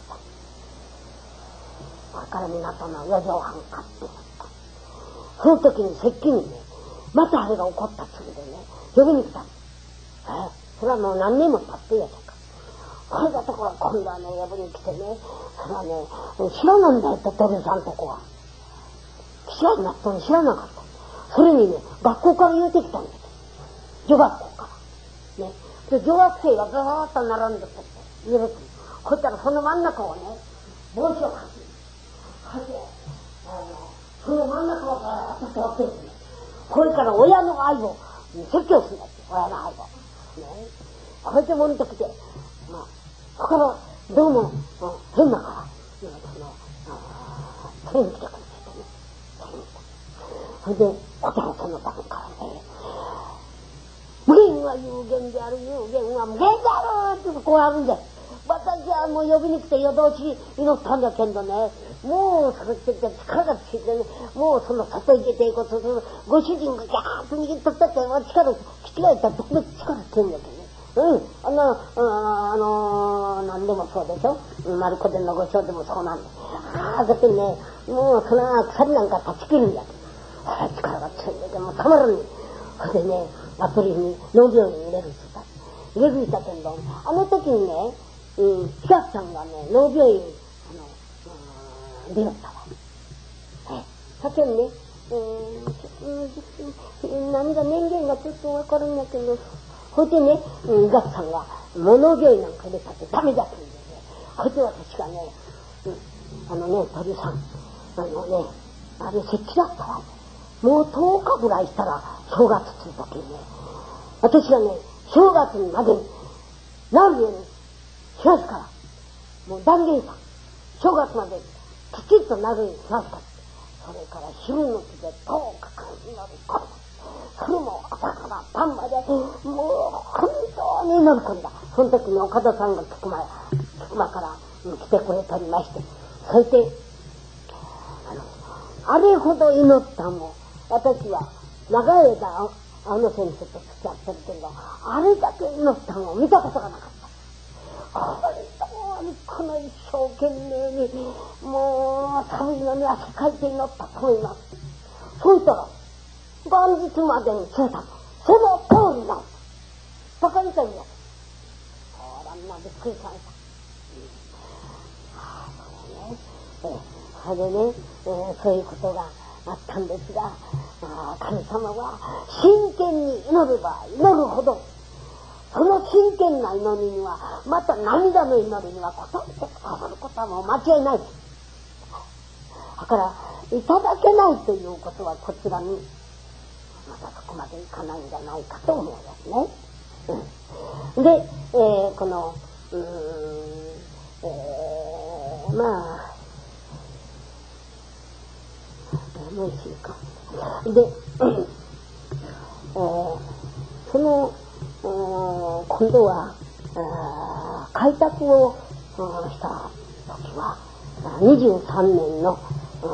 だから港の四畳半買ってた。その時に石器にね、またあれが起こったつもりでね、呼びに来たんです。それはもう何年も経ってやしゃか。これだところ今度はね、呼びに来てね、それはね、知らなんだよって鳥さんとこは。知らんなったの知らなかった。それにね、学校から言うてきたんです。女学校から。ね。で、女学生がずーっと並んでって言うて、こういったらその真ん中をね、帽子をかけて、その真ん中をガーッと通ってるんです。これから親の愛を説教するんだって、親の愛を。ね。こうやって戻ってきて、そこからどうも、変だから、連れに来てくれてね。それで、答えその場からね、無限は有限である、有限は無限であるってこうやるんで、私はもう呼びに来て夜通し祈ったんだけどね、もうそれって力がついてね、もうその外行けていこうとする、ご主人がギャーッと握っとったって、力、気違えたらどこで力つけんだけどね。何でもそうでしょ。丸子伝のご唱でもそうなんだ。だってね、もうその鎖なんか断ち切るんだけど、力が強いんだけど、もうたまらんね。それでね、アプリに農業に入れるって言ったけど、あの時にね、久さんがね、農病院、出よったわ。さてね、何が年限がちょっとわかるんだけど、ほいでね、ガッさんが、物病院なんか入れたってダメだって言うんでね、ほいで私がね、鳥さん、あれ設置だったわ。もう10日ぐらいしたら、正月するときにね、私がね、正月にまでになるようにしますから、もう断言した。正月まできちっとなるようにしますから。それから昼の日で10日間祈り込む。それも朝から晩まで、もう本当に祈り込んだ。その時に岡田さんが菊間から来てくれておりまして、それで、あれほど祈ったも、私は長い間、先生と付き合ってるけど、あれだけ祈ったのを見たことがなかった。本当にこの一生懸命に、もう寒いのに汗かいて祈ったと思います。そう言ったら、元日までに消えた。その通りなの。バカみたいになった。ほら、みんなびっくりしました。それでね、そういうことがあったんですが、神様は真剣に祈れば祈るほど、その真剣な祈りには、また涙の祈りには答えてくださることはもう間違いない。だから、いただけないということはこちらに、まだそこまでいかないんじゃないかと思うんですね。で、この、もう一週間。で、その、 今度は開拓をした時は23年の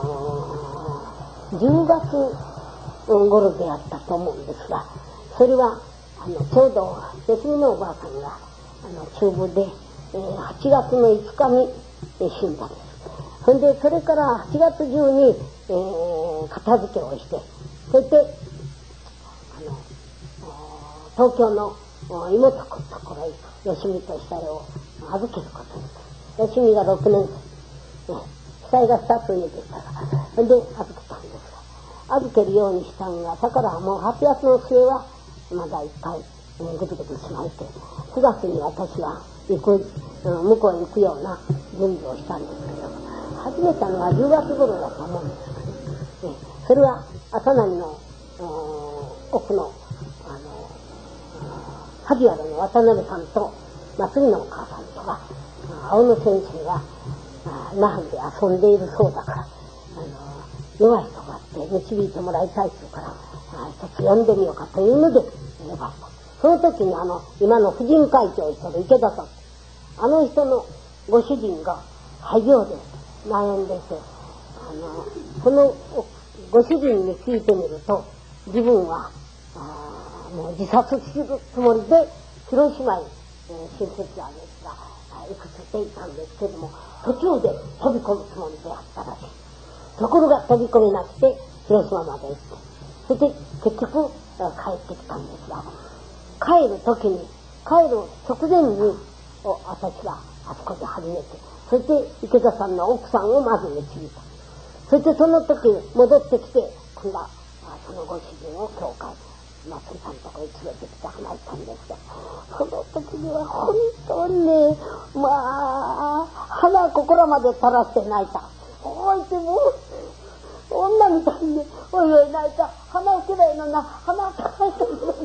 10月頃であったと思うんですが、それはちょうど吉見のおばあさんが中部で8月の5日に死んだんです。それでそれから8月中に片付けをして、そして東京の妹のところへ吉見と久代を預けることになった。吉見が6年生、久代が2つ上でしたから、それで預けたんですが、預けるようにしたんが、だからもう8月の末はまだ一回ぐずぐずしまいて、9月に私は向こうへ行くような準備をしたんですけど、始めたのは10月頃だと思うんですけど、それは朝成の奥の萩原の渡辺さんと松木のお母さんとが青野先生が那覇で遊んでいるそうだから、弱い人があって導いてもらいたいというから一つ呼んでみようかというので呼ばれた。その時に今の婦人会長をしてる池田さん、あの人のご主人が肺病で悩んでいて、このご主人に聞いてみると、自分はもう自殺するつもりで広島へ親戚がですが行くつっていたんですけども、途中で飛び込むつもりであったらしい。ところが飛び込めなくて広島まで行って、そして結局帰ってきたんですが、帰る直前に私があそこで初めて、そして池田さんの奥さんをまず導いた。そしてその時戻ってきて、今度はそのご主人を教会松井さんのところに連れてきて離れたんですが、その時には本当にね、鼻心まで垂らして泣いた。おいってもう女みたいにね、おいおい泣いた。鼻きれいのな、鼻垂らしてるのに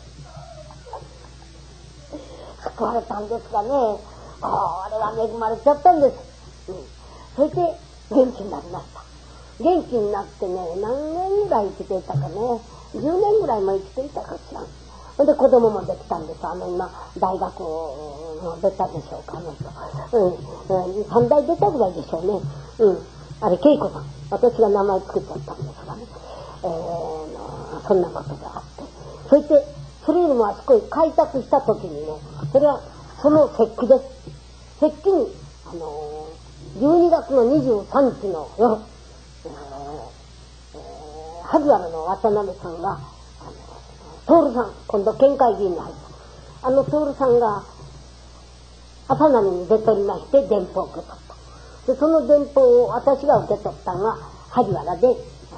救われたんですがね、これは恵まれちゃったんです。そして元気になりました。元気になってね、何年ぐらい生きていたかね、10年ぐらいも生きていたかしらん。それで子供もできたんです。今大学も出たでしょうか、あの人。3代出たぐらいでしょうね。あれ恵子さん、私が名前作っちゃったんですがね、そんなことがあって、そしてそれよりもあそこへ開拓した時にね、それはその節句です。節句に12月の23日の夜、萩原の渡辺さんが徹さん、今度県会議員に入った、徹さんが朝波に出とりまして電報を受け取った。でその電報を私が受け取ったのが萩原で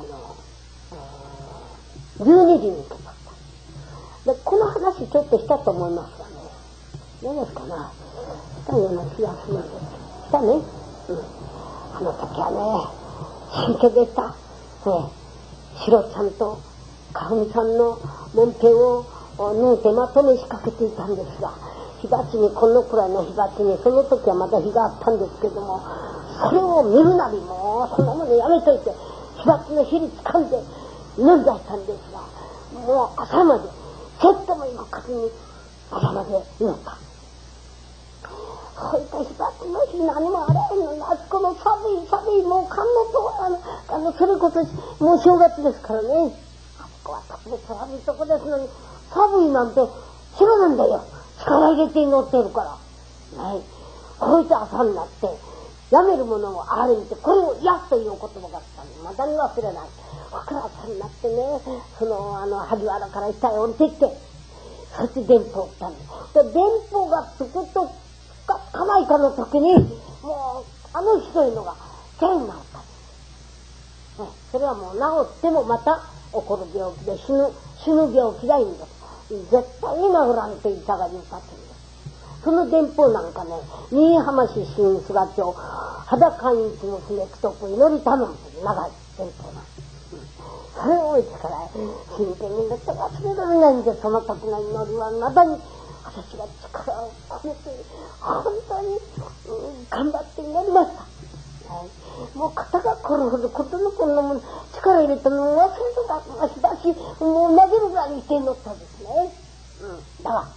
12時に受け取った。でこの話ちょっとしたと思いますがね、どうですかな、したような気がするんです。したね。あの時はね、真剣でした。シロちゃんとかふみさんの門片を縫うてまとめ仕掛けていたんですが、火鉢に、このくらいの火鉢に、その時はまだ火があったんですけども、それを見るなりもうそんなものやめといて、火鉢の火に掴んで祈り出したんですが、もう朝までちょっとも動かずに朝まで祈った。そういった火鉢の火、何もあれへんのに、あそこの寒いもう寒のとそれこそもう正月ですからね、あそこは特別寒いとこですのに、寒いなんて知らなんだよ、力入れて祈ってるからね。こういった朝になってやめるものもあるんで、これをやっという言葉があったのまだに忘れない。ここから朝になってね、萩原から下へ降りてきて、そして電報を打ったんです。で電報がつくとつかないかの時に、もうひどいのがキャンになった。それはもう治ってもまた起こる病気で死ぬ病気がいいんです。絶対に治らんと医者が言うたって言うんです。その電報なんかね、新居浜市新菅町裸一の娘既得祈り頼むという長い電報なんです。それを置いてから真剣になって忘れられないんで、その時の祈りはまだに私が力を込めて本当に、頑張って祈りました。もう肩が凝るほどことのこんなもの力入れたのも忘れてたましだし、もう投げるぐらいにして祈ったですね。だわ必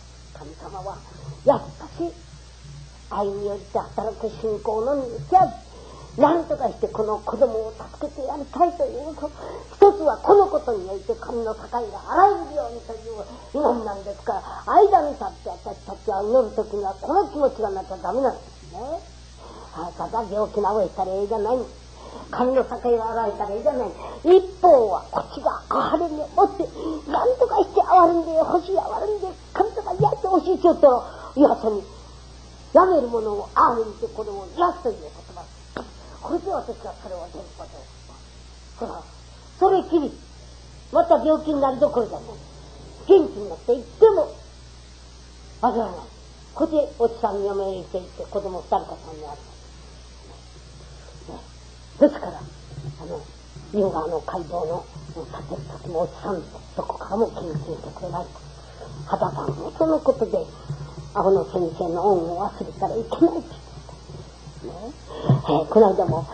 神様はやっぱし愛によって働く信仰の道は何とかしてこの子供を助けてやりたいという一つはこのことにおいて神の境があらゆるようにという祈りなんですから、間に立って私たちは祈るときにはこの気持ちがなきゃダメなんですね。ただ病気治したらええじゃない、神の境が現れたらええじゃない。一方はこっちが憐れみを持って何とかして憐れんで欲しい、憐れんで神とかやってほしいと言ったら、いやそにやめるものを憐れんで子供を癒すという言葉、これで私はそれを出ることをした。それきりまた病気になるどころじゃない、元気になっていってもわからない。これでおじさんに嫁入れていって子供二人かさんにある、ですから竜川の街道の立てる時もおじさんとそこからも気についてくれないと、肌さんもそのことでアホの先生の恩を忘れたらいけないって言って、この間も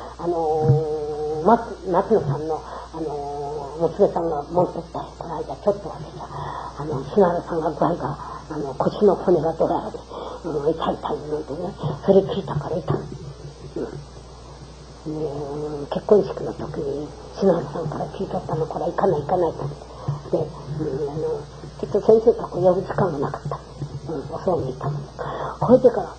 松野さんの娘さんが持ってった、この間ちょっと忘れた篠原さんが具合が腰の骨がどうやらで、痛いのでね、それ聞いたからいたの、結婚式の時に篠原さんから聞いとったの、これは行かないとで、ちょっと先生と呼ぶ時間がなかった、お葬儀行ったの、これでから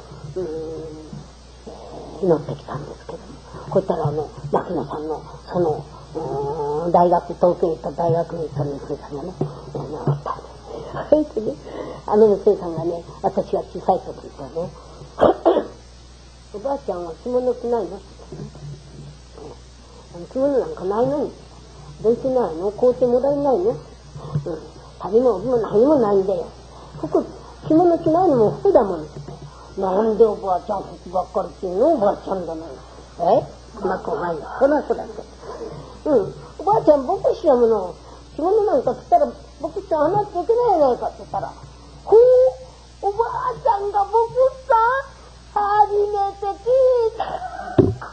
祈ってきたんですけども、こういったら牧野さんのその大学、東京行った大学にその娘さんがね治ったんです。それでね、娘さんがね、私が小さい時に言ったねおばあちゃんは着物着ないのって言ってね、着物なんかないのにどうしてないの、買うてもらえないの、旅も何もないんだよ、服着物着ないのも服だもんって、なんでおばあちゃん服ばっかり着るの、おばあちゃんだの、そんな子ないよ、そんな子だって、おばあちゃん僕しやもの、着物なんか着たら僕ちゃん話していけないやないかって言ったら、おばあちゃんが僕さ初めて聞いた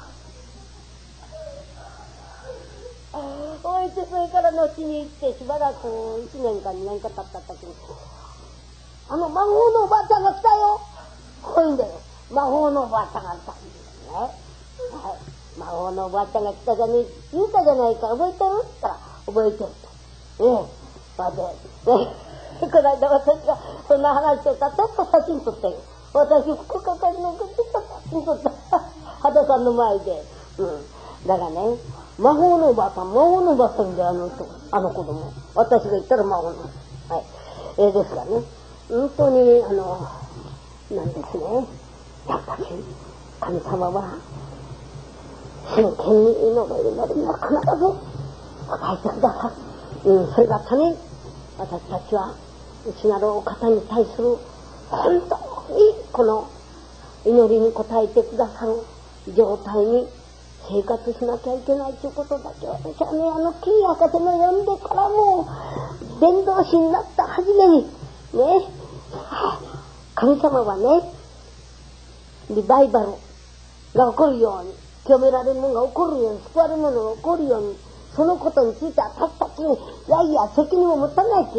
おいて、それから後に行ってしばらく1年か2年か経った時に魔法のおばあちゃんが来たよ、こういうんだよ、魔法のおばあちゃんが来たんですね、魔法のおばあちゃんが来たじゃねえ言うたじゃないか、覚えてるって言ったら覚えてると、この間私がそんな話してたらちょっと写真撮ってよ、私服かかりのちょっと写真撮った肌さんの前で、だからね、魔法のおばあさんであの子供、私が言ったら魔法のですからね、本当になんですね、やっぱり神様は真剣に祈る祈りには必ず答えてくださる、それがため私たちは内なるお方に対する本当にこの祈りに応えてくださる状態に生活しなきゃいけないということだけ私はね、キー博士の読んでからもう伝道師になった初めにね、神様はね、リバイバルが起こるように、清められるものが起こるように、救われるものが起こるように、そのことについて私たちにいや責任を持たせない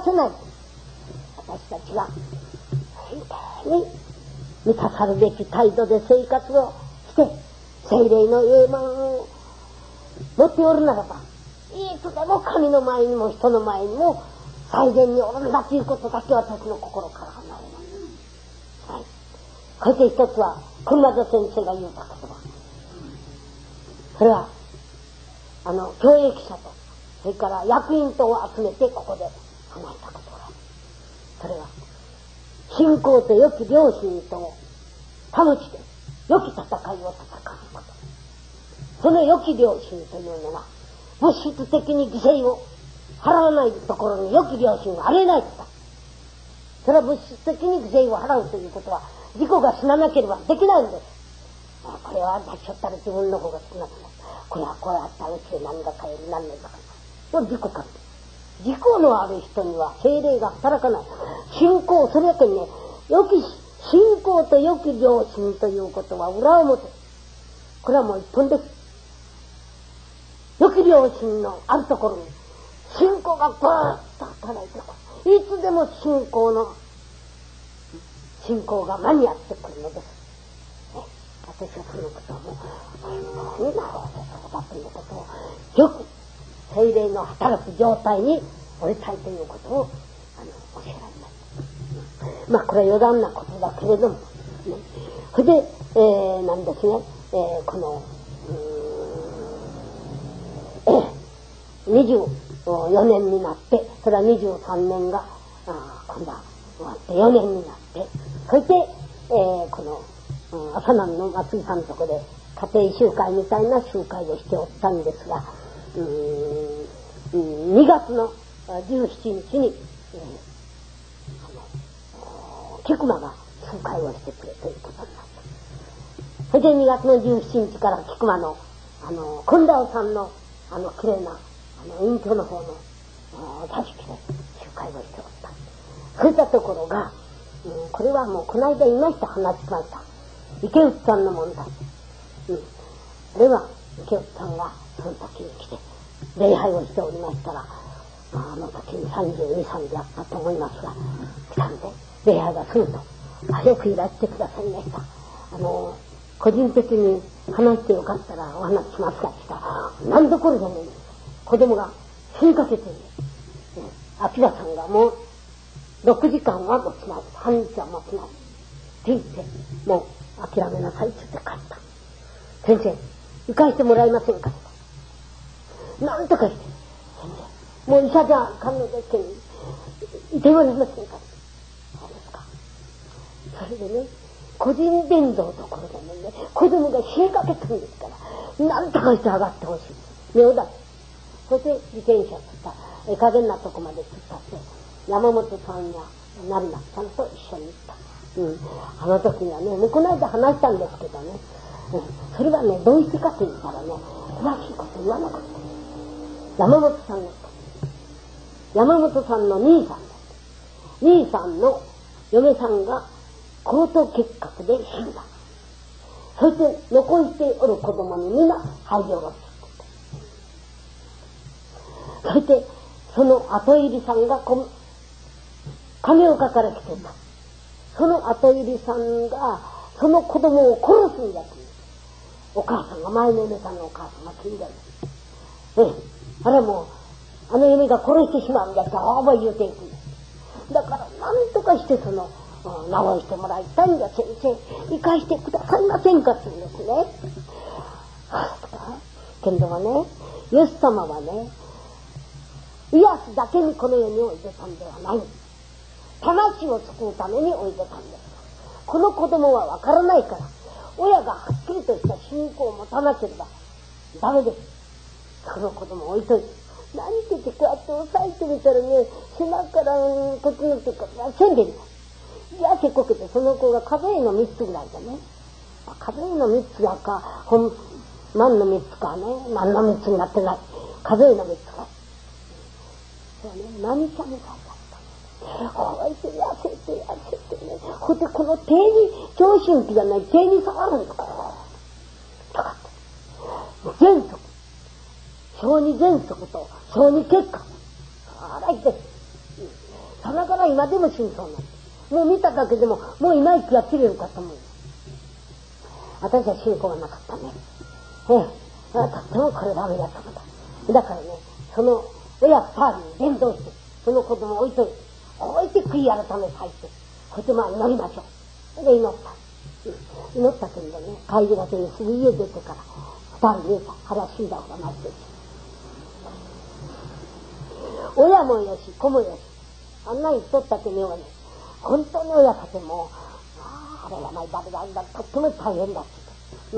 私たちが本当に満たさるべき態度で生活をして聖霊の永満を持っておるならば、いつでも神の前にも人の前にも最善におるんだということだけ私の心から離れます。これで一つは熊田先生が言うた言葉、それは教育者とそれから役員とを集めてここで話したことがある。それは信仰と良き良心とを保ちて良き戦いを戦うこと、その良き良心というのは物質的に犠牲を払わないところに良き良心があれないんだ。それは物質的に犠牲を払うということは自己が死ななければできないんです。これは出しちゃったら自分の方が少なくなる、これはこうやったらうちへ何が帰る何年かかる、これ自己か自己のある人には精霊が働かない。信仰、それだけにね、良き信仰と良き良心ということは裏表、これはもう一本です。良き良心のあるところに信仰がぐーっと働いていく。いつでも信仰の信仰が間に合ってくるのです。私はそのことはもう、なるほど、そうだということを、よく、精霊の働く状態に折りたいということを、教えられます。まあ、これは余談なことだけれども、ね、それで、なんですね、この、24年になって、それは23年が、今度は終わって4年になって、そして、この、朝波の松井さんのとこで家庭集会みたいな集会をしておったんですが、2月の17日に、菊間が集会をしてくれということになった。それで2月の17日から菊間の、近田さんの、綺麗な、隠居の方の、座敷で集会をしておった。そういったところが、これはもうこの間言いました、話しました。池内さんの問題。あれは池内さんがその時に来て、礼拝をしておりましたら、あの時に32、3だったと思いますが、来たんで、礼拝がすると、よくいらしてくださいました。個人的に話してよかったらお話しますかって言ったら、何どころじゃないんです。子供が死にかけてる。明さんがもう、6時間は持ちます。半日は持ちます。って言って、もう諦めなさいって言って帰った。先生、行かしてもらえませんかと。なんとかして、先生、もう医者じゃかんのですけど、いてもらえませんか。そうですか。それでね、個人伝道ところでもね、子供が死にかけたんですから、なんとかして上がってほしいです。妙だ。そして自転車つった、加減なとこまで突っ立って、山本さんや成松さんと一緒に行った。あの時にはね、もうこの間話したんですけどね、それはね、どうしてかと言ったらね、詳しいこと言わなかった。山本さんの、山本さんの兄さんだった。兄さんの嫁さんが高等結核で死んだ。そして残しておる子供にみんな廃業がつってた。そしてその後入りさんが亀岡から来てた。その後入りさんがその子供を殺すんだという。お母さんが、前の嫁さんのお母さんが死んだんです。あれもう、あの嫁が殺してしまうんだって、覚え言うていくんです。だから、なんとかして治してもらいたいんだ、先生。生かしてくださいませんかって言うんですね。けんどもね、イエス様はね、癒すだけにこの世においでたんではない。魂を救うためにおいでたんです。この子供はわからないから、親がはっきりとした信仰を持たなければダメです。その子供を置いといて、何て言ってこうやって押さえてみたらね、背中からこっちのっていうか、せんべいに汗こけて、その子が数えの3つぐらいだね。数えの3つだか、万の3つかね、万の3つになってない。数えの3つか。そうね、何ちゃんがいた。こうやって痩せてね。ほんでこの手に、聴診器がない手に触るんだ。とかって。喘息。小児喘息と小児結核。あらいて。さながら今でも死にそうになって。もう見ただけでも、もう今息が切れるかと思う。私は信仰がなかったね。とってもこれダメだと思った。だからね、その親2人に伝道して、その子供を置いといて、置いて悔い改め入って、こうやって祈りましょう。それで祈った。祈ったけどね、帰りがけにすぐ家出てから、2人で腹死んだ方がないです。親もよし、子もよし、あんなに太ったってねはね、本当に親かても、あれはない、誰だ、とっても大変だって。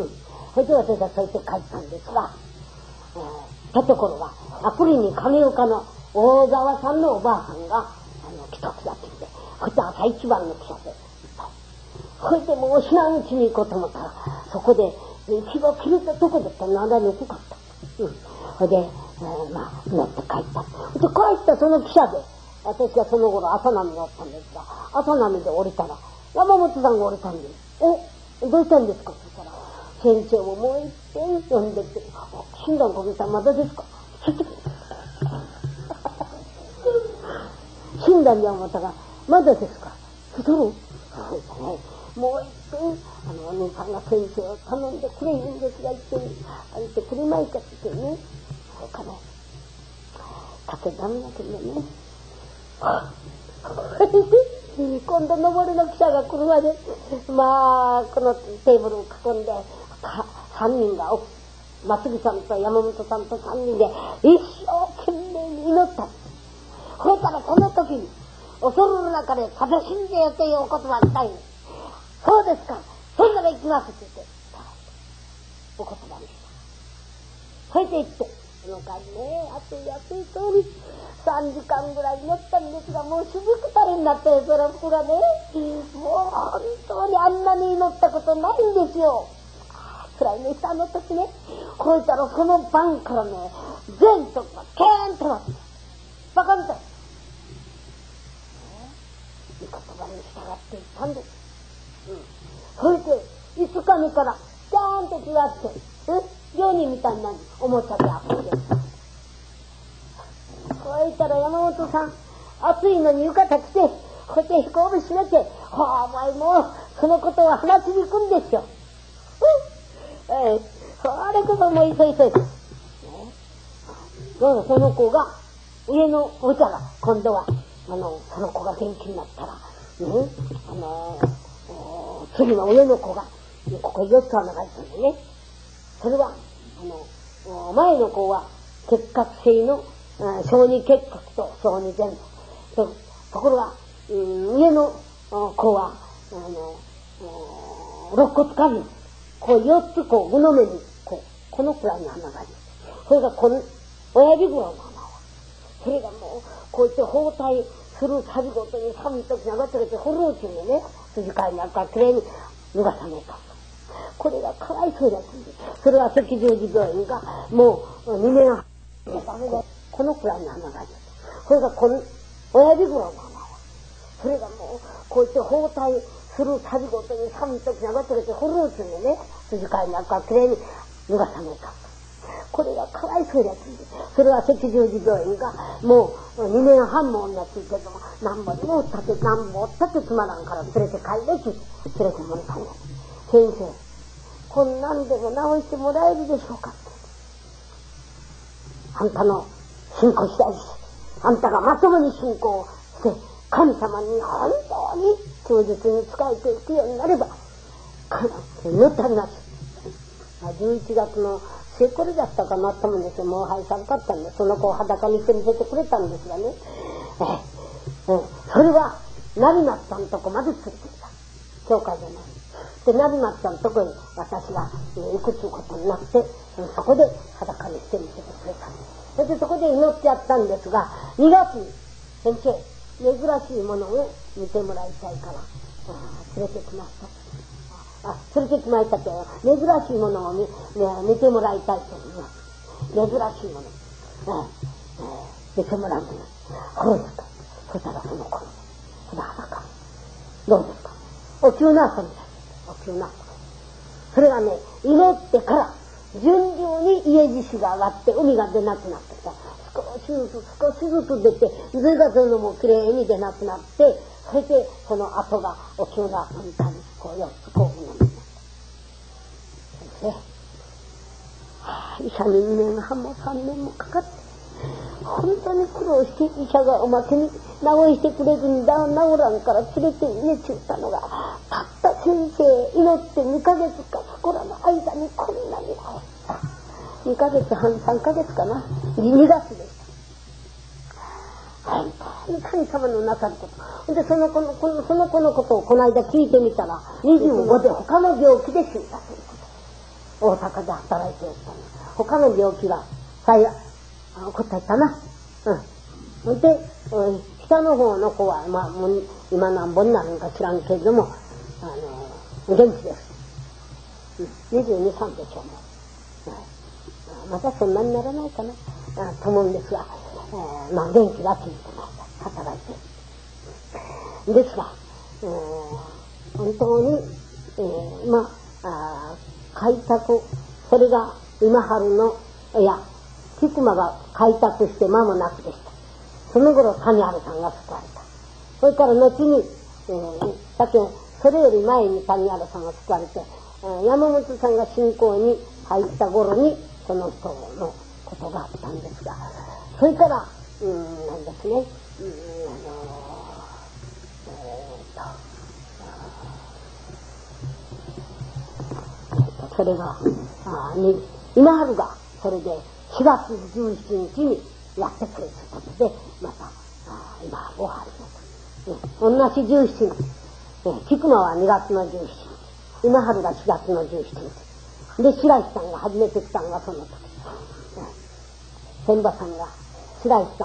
それで私はそうやって帰ったんですが、たところは、アプリに亀岡の大沢さんのおばあさんが、来たくやってきて、こいつ朝一番の記者で、それでもう知らんうちに行こうと思ったら、そこで、息が切れたとこだったらなんだ抜けかった。それで、乗って帰った。で、帰ったその汽車で、私がその頃朝波におったんですが、朝波で降りたら、山本さんが降りたんです。どうしたんですかって言ったら、先生ももう一遍呼んでって、死んだんかみさんまだですか死んだんじゃ思ったが、まだですか。そしたら、 それでね、もう一遍、お兄さんが先生を頼んでくれるんですが、一遍、歩いてくれまいかって言ってね、そうかね、竹ダメだけどね、今度登りの記者が来るまで、まあ、このテーブルを囲んで、3人が、松木さんと山本さんと3人で、一生懸命に祈った。ほいたらこの時に、恐るる中で、風死んでよというお言葉にたいの。そうですか、そんなら行きますって言って、お言葉にした。それで行って、その間ね、暑い通り、3時間ぐらい乗ったんですが、もうしぶくたれになって、そら僕らね、もう本当にあんなに祈ったことないんですよ。辛いね、あの時ね、こいたらその晩からね、全職がケーンとなって、バカみたい。いい言葉に従っていったんです。それで、5日目から、ジャーンと違って、病人みたいなおもちゃで遊んでる。こいたら山本さん、暑いのに浴衣着て、こうやって飛行機閉めて、お前もう、そのことを話しに行くんですよ。それこそもう急いで。その子が、上のお茶が、今度は、その子が元気になったら、次の上の子が、ここ4つ穴が開いたんでね。それは、前の子は、結核性の、小児結核と小児前ところが、上の子は、肋骨管理。こう4つこう、具の目に、このくらいの穴があります。それが親指ぐらいの穴は。それがもう、こうやって包帯するたびごとに寒い時に上がってて、ホルーチンでね、筋替えにあるからきれいに脱がさねえか。これがかわいそうだったんです。それは赤十字病院が、もう2年半、このくらいの穴があります。それが親指ぐらいの穴は。それがもう、こうやって包帯するたびごとに寒い時に上がってて、ホルーチンでね、筋替えにあるからきれいに脱がさねえか。これがかわいそうだったんです。それは赤十字病院が、もう2年半も女ついてるのも、なんぼでもなんぼったってつまらんから連れて帰れって連れてもらったんです。先生、こんなんでも治してもらえるでしょうかって。あんたの信仰次第です。あんたがまともに信仰して、神様に本当に忠実に仕えていくようになれば、ぬったりなし。11月の末これだったかなったもんですよ。もう廃さんかったんで、その子を裸にして見せてくれたんですがね。それは、なりまっちゃんとこまでついてきた。教会じゃない。で、なりまっちゃんとこに私が行くということになって、そこで裸にして見せてくれた。それでそこで祈ってやったんですが、2月に、先生、珍しいものを見てもらいたいから、連れてきました。連れてきましたけど、珍しいものを見てもらいたいと思います。珍しいもの。見てもらうんです。こうですか。そしたらその頃、その裸。どうですか。お灸なさんです。お灸なさん。それがね、祈ってから、順々に家路師が上がって海が出なくなってきた。少しずつ出て、随がそういうのもきれいに出なくなって、それでその後がお灸なさんみたいに、こう4つこういうのになった。先生、医者に2年半も3年もかかって、本当に苦労して医者がおまけに治してくれずに治らんから連れて家ちゅったのが、たった先生祈って2ヶ月かそこらの間にこんなに治った。2ヶ月半、3ヶ月かな。2月でした。本当に神様のなさること。で、その子のことをこの間聞いてみたら、25で他の病気で死んだということ。大阪で働いておったの。他の病気が、答えたな。で、下の方の子は、まあ、もう今何本になるのか知らんけれども、元気です。22、3でしょうね。またそんなにならないかな、と思うんですが、まあ元気がついてました。働いて。ですが、本当に、開拓、それが今春の、菊間が開拓して間もなくでした。その頃谷原さんが救われた。それから後に、だけそれより前に谷原さんが救われて、山本さんが信仰に入った頃にその人のことがあったんですが、それからなんですね、それが今春がそれで4月17日にやってくれることで、また今春を始めた。同じ17日、菊野は2月の17日、今春が4月の17日で、白石さんが初めて来たのがその時、千葉さんが白石さん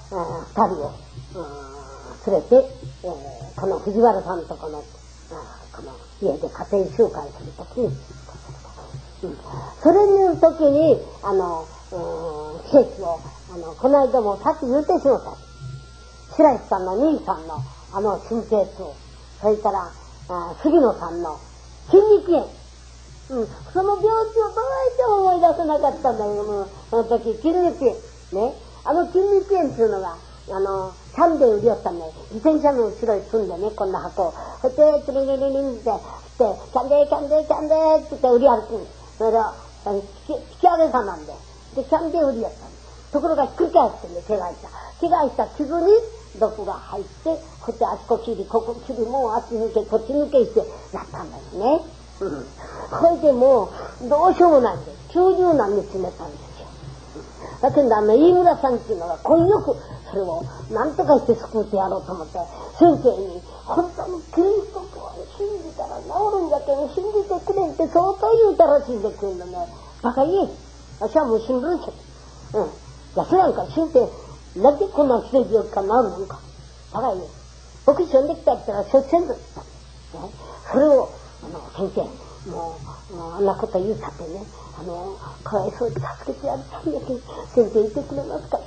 2人を連れて、この藤原さんとこの家で家庭集会する時に、それの時に施設をこの間もさっき言うてしまった。白石さんの兄さんの神経痛、それから杉野さんの筋肉炎、その病気をどうやっても思い出せなかったんだけども、その時筋肉炎ね、筋肉炎っていうのがキャンデー売りよったんね。自転車の後ろに積んでね、こんな箱をそしてチリリリリンってキャンデーキャンデーキャンデーって言って売り歩くんです。それを引き上げさなんでキャンデー売りやったんです。ところがひっくり返ってね、怪我した傷に毒が入って、こうやってあちこち切り、ここ切り、もうあっち抜けこっち抜けしてやったんですね。これでもうどうしようもないんで90何日寝たんですよ。だけど飯村さんっていうのは根よくそれを何とかして救ってやろうと思って、先生に本当にキリスト教を信じたら治るんだけど信じてくれって相当言うたらしいんですけどね、バカ言え、私はもう信じるし、じゃあ知らんか、信じてなんでこんな奇跡が治るのか、バカ言え、僕一緒にできたったらしょっちゅうと言った、それを先生もうあんなこと言うたってね、かわいそうに助けてやるたんだけど先生いてくれますかって、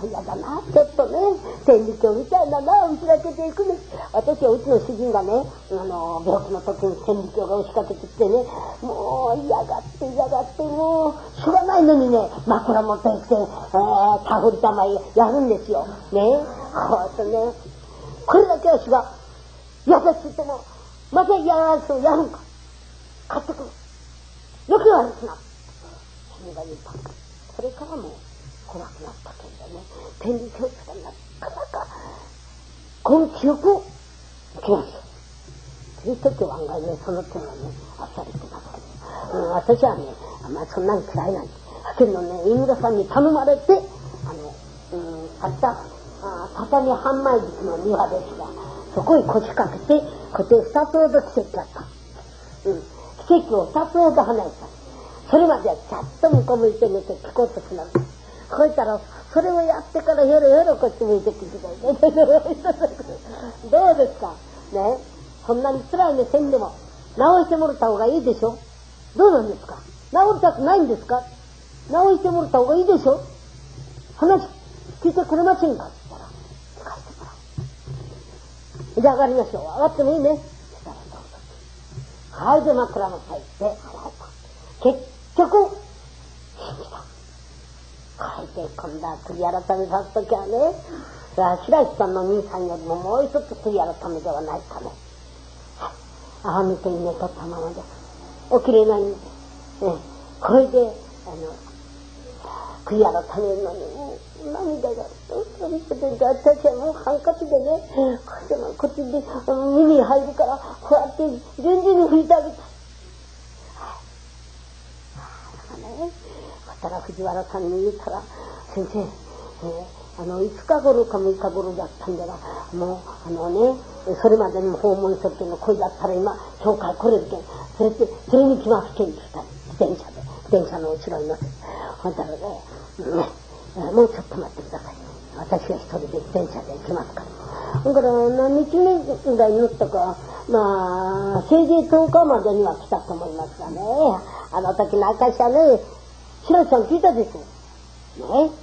嫌だな、ちょっとね天理教みたいなな打ち明けていくんです。私はうちの主人がね病気の時に天理教が押しかけてきてね、もう嫌がってもうしょうがないのにね枕持ってきてタフリ玉やるんですよね。こうやってね、これだけ私が優しくてもまたやらずやるんか、買ってくる、よく言われすな、君が言うた。それからもう来なくなったけどね、天理教師がなかなか根気よく来ます。キリスト教案外ね、その点はねあっさりしてますけど、私はねそんなに嫌いなんです。だけどね、飯村さんに頼まれて買った畳半枚引きの庭ですが、そこに腰掛けて固定2つほど奇跡だった。奇跡を2つほど離れた。それまではちゃっと向こう向いて寝て聞こうとしなかった。こういったらそれをやってからヘロヘロこっち向いて聞きたい。どうですかね、そんなに辛い目せんでも治してもらった方がいいでしょ。どうなんですか、治りたくないんですか、治してもらった方がいいでしょ、話聞いてくれませんかって言ったら聞かせてもらう。じゃあ上がりましょう、上がってもいいね。したらどうぞ。はい、で枕の入って結局信じた。書いて今度は悔い改めさすときはね、白石さんの兄さんよりももう一つ悔い改めではないかね。ああ見て寝とったままです。起きれないんです。これで悔い改めるのに涙が私はもうハンカチでねこっちで耳に入るからこうやって順々に拭いてあげた。だから藤原さんに言ったら、先生、5日頃か6日頃だったんだが、もうそれまでにも訪問するけどこれだったら今教会来れるけんそれに来ますけんって言ったら、自転車の後ろに乗せて、ほんたらね、もうちょっと待ってください、私が一人で自転車で行きますから。だから何日ぐらいに乗ったか、せいぜい10日までには来たと思いますがね。あの時の証はね、白石さん聞いたでしょね。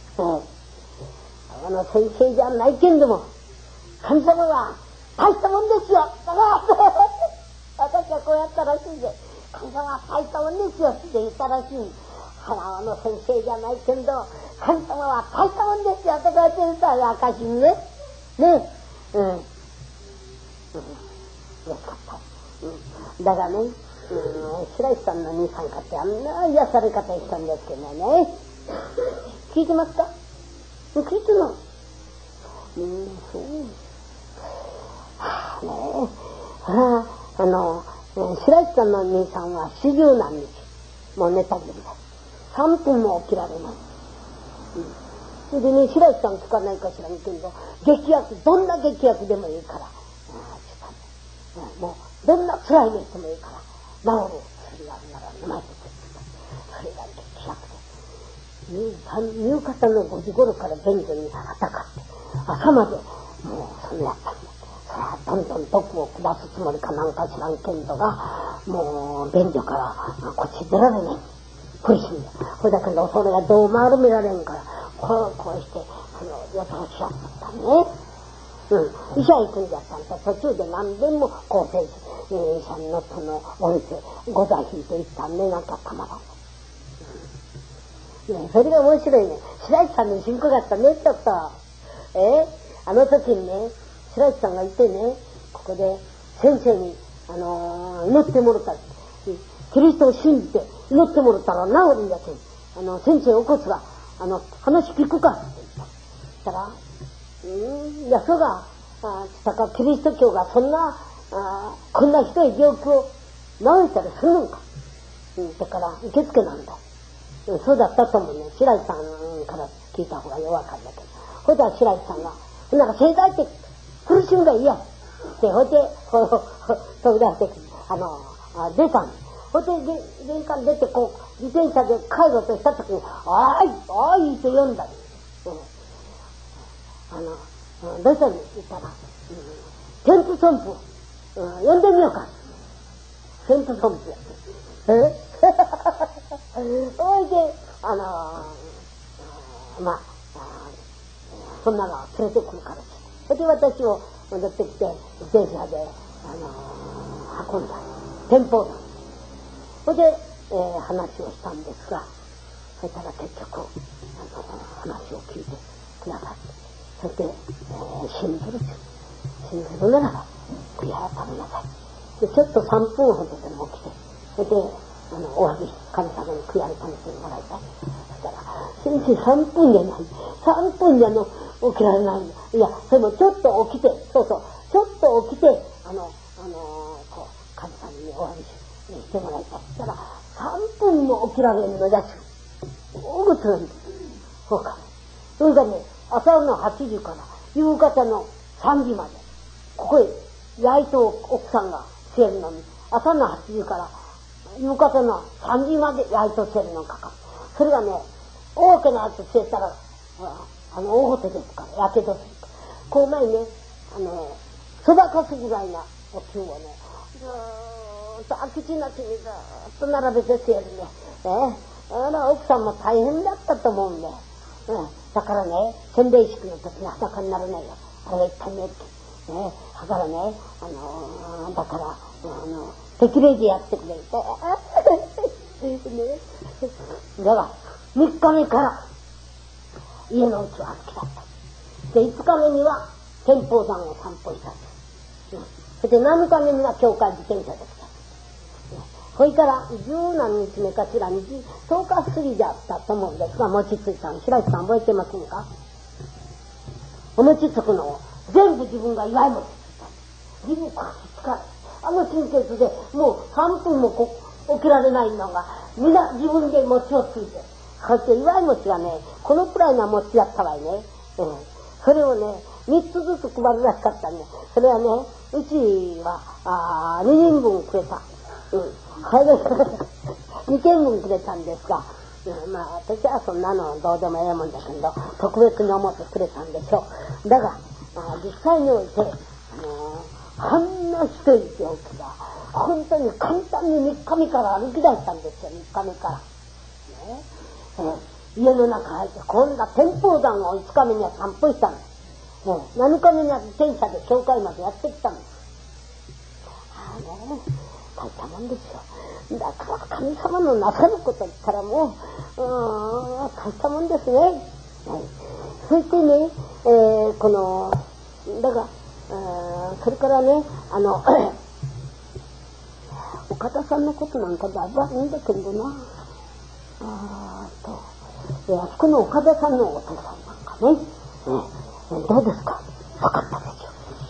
先生じゃないけんども神様は大したもんですよ私はこうやったらしいんで、神様は大したもんですよって言ったらしい。先生じゃないけんど神様は大したもんですよってこうやって言ったら証にね。 嬉しかった。だがね、白石さんの兄さんかってあんな癒され方したんですけどね。聞いてますか？聞いてない。そう。ねえ。白石さんの兄さんは40何日、もう寝たきりだ。3分も起きられない。それでね、白石さん聞かないかしらんけど、劇薬、どんな劇薬でもいいから、もう、どんな辛い目してもいいから、治る薬があるなら飲ませてください。それが劇薬で。夕方の5時頃から便所にあたかって、朝まで、もうそんなやったんだ。それはどんどん毒を下すつもりかなんか知らんけんどが、もう便所からこっち出られない。苦しんで。これだけど、それがどう丸められんから、こうして、やたらしちゃったね。医者行くんじゃったんだ。途中で何遍も厚生医者のそのお店、ご座引いて行ったんで、なんかたまらん。それが面白いね。白石さんの進行があったね、ちょっと。あの時にね、白石さんがいてね、ここで先生に、祈ってもらった。キリストを信じて祈ってもらったら治るんだけど、先生お骨が、話聞くかって言った。そしたら、いや、そが、キリスト教がそんな、こんなひどい病気を治したりするのか。だから、受付なんだ。そうだったと思うね。白石さんから聞いた方がよくわかるんだけど。ほいでは白石さんが、なんか正解って苦しむがいいや。で、ほいで、飛び出して、出たんです。ほいで、玄関出て、こう、自転車で帰ろうとしたときに、あーいって呼んだり。どうしたのって言ったら、天父孫父、呼んでみようか。天父孫父やって。そいで、そんなの連れてくるから。それで私を戻ってきて、自転車で、運んだ。天保山。それで、話をしたんですが、そしたら結局、話を聞いてくださって。それで、信ずるならば、悔い改めなさい。で、ちょっと3分ほどでも起きて、それで、お詫び、神様に悔い改めてもらいたい。そしたら、先生3分じゃない。3分じゃ起きられないんだ。いや、それもちょっと起きて、ちょっと起きて、こう、神様にお詫びしてもらいたい。そしたら、3分も起きられんのだし、大ぐつなんです。そうか。それがね、朝の8時から夕方の3時まで、ここへ焼いと奥さんが据えるのに、朝の8時から夕方の3時まで焼いと据えるのかかる。それがね、大きなやつ据えたら、大ごとですから、やけどするから。この前ね、そばかすぐらいなお灸をね、ずーっと空き地なしにずーっと並べて据えるね。奥さんも大変だったと思うんで。だからね、洗礼式の時に裸になれないよ。あれがいっぱいねって。だからね、だから、適齢でやってくれて。ね、だが、3日目から、家のうちは歩きだった。で、5日目には、天保山を散歩した。それで7日目には教会自転車で来た。それから10何日目かしらに10日過ぎだったと思うんですが、餅ついたの。白石さん覚えてませんか？お餅つくのを全部自分が祝い餅ついた。自分こう疲れ。神経質でもう3分も起きられないのが、皆自分で餅をついて。そして祝い餅がね、このくらいの餅やったわいね。それをね、3つずつ配るらしかったね。それはね、うちは、2人分くれた。それで、2件分くれたんですが、私はそんなのどうでもええもんだけど、特別に思ってくれたんでしょう。だが、実際において、あんなひどい病気が、本当に簡単に3日目から歩き出したんですよ、3日目から。家の中入って、こんな天保山を5日目には散歩したんです。7日目には自転車で教会までやってきたんです。大したもんですよ。だから神様のなさること言ったらもう、大したもんですね。そしてね、だから、それからね、 岡田さんのことなんかだいぶいいんだけどな。あそこの岡田さんのお父さんなんかね、どうですか？分かったでし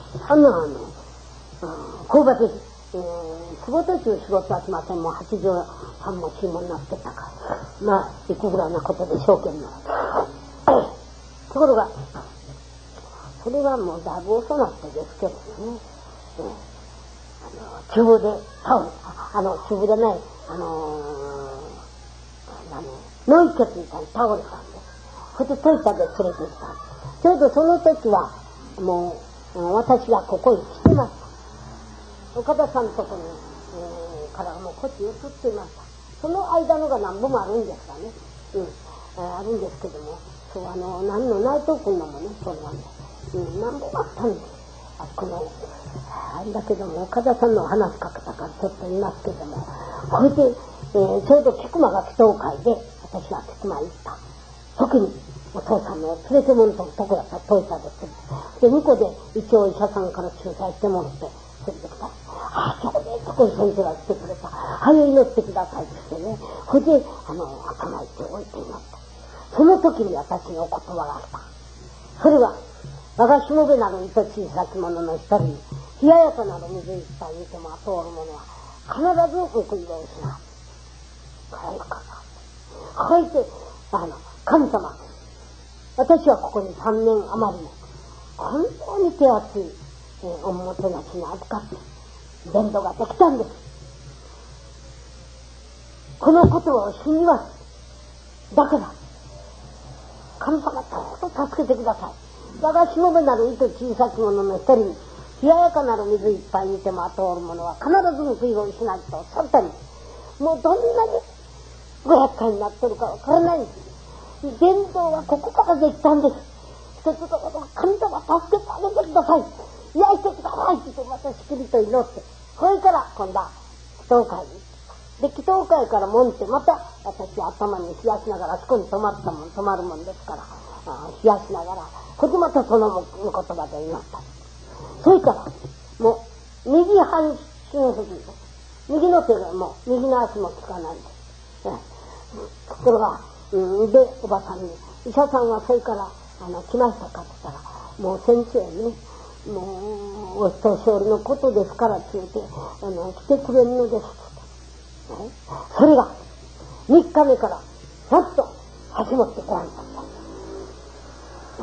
ょ。工場で、仕事中仕事はしません。もう83も注文になってたから。まあ、いくぐらいなことで証券の。ところが、それはもうだいぶ遅なってですけどね。中部で倒れ、中部でね、脳溢血みたいに倒れたんです。それでトイタで連れて行ったんです。ちょうどその時は、もう、私がここに来てました。岡田さんのとこに、からもうこっち移っていました。その間のが何本もあるんですがね。あるんですけども、そう、何の内藤君のもね、そうなんです。何本もあったんです。この、だけども、岡田さんの話しかけたからちょっと言いますけども、これで、ちょうど菊間が祈祷会で、私は菊間行った。時に、お父さんの連れてもらったとこやったらトイタです。で、向こうで一応医者さんから仲裁してもらって、それで来た。そこに先生が来てくれた。祈ってくださいってね。それで、頭いって置いていました。その時に私の言葉があった。それは、我がしもべなる糸小さき者の一人に、冷ややかなる水いっぱい見ても通る者は、必ず報いを失う。帰るかな。書いて、神様、私はここに3年余りも、本当に手厚い、おもてなしに預かって、伝道ができたんです。この言葉を信じます。だから、神様どうぞ助けてください。我がしもべなる糸小さき者の一人に、冷ややかなる水いっぱいにても通る者は必ず報いを失うとおっしゃったり、もうどんなに500回になってるかわからないんです。伝道はここからできたんです。一つのことは神様助けてあげてください。焼いてくださいってまたしきりと祈って、それから今度は祈祷会に行って、で、祈祷会からもんってまた私頭に冷やしながら、そこに泊まるもんですから、冷やしながら、ここまたその言葉で祈った。それから、もう、右半身不随です。右の手がもう、右の足もつかないんです。ところが、で、おばさんに、医者さんはそれから、来ましたかって言ったら、もう先生ね、もう、お年寄りのことですからって言って、来てくれるのですって。それが、3日目から、ちょっと、足持ってご覧になった。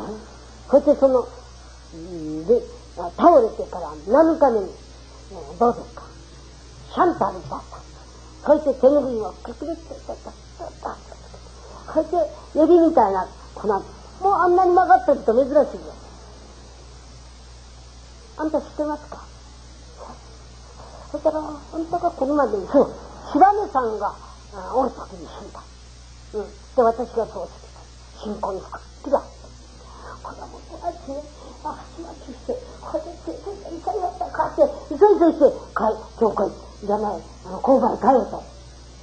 そしてその、で、倒れてから7日目に、どうですか、シャンターに立った。そして手ぬぐいをくくるって、そして指みたいな粉、もうあんなに曲がってると珍しいです。あんた知ってますか？そしたら、あんたがこれまでに、そう、白根さんがおる時に死んだ。で、私がそうしてた。信仰に深くだ。これはもう、あいつね、足巻きして、これで医者になったら帰って、急いして、教会じゃない、交番に帰ると。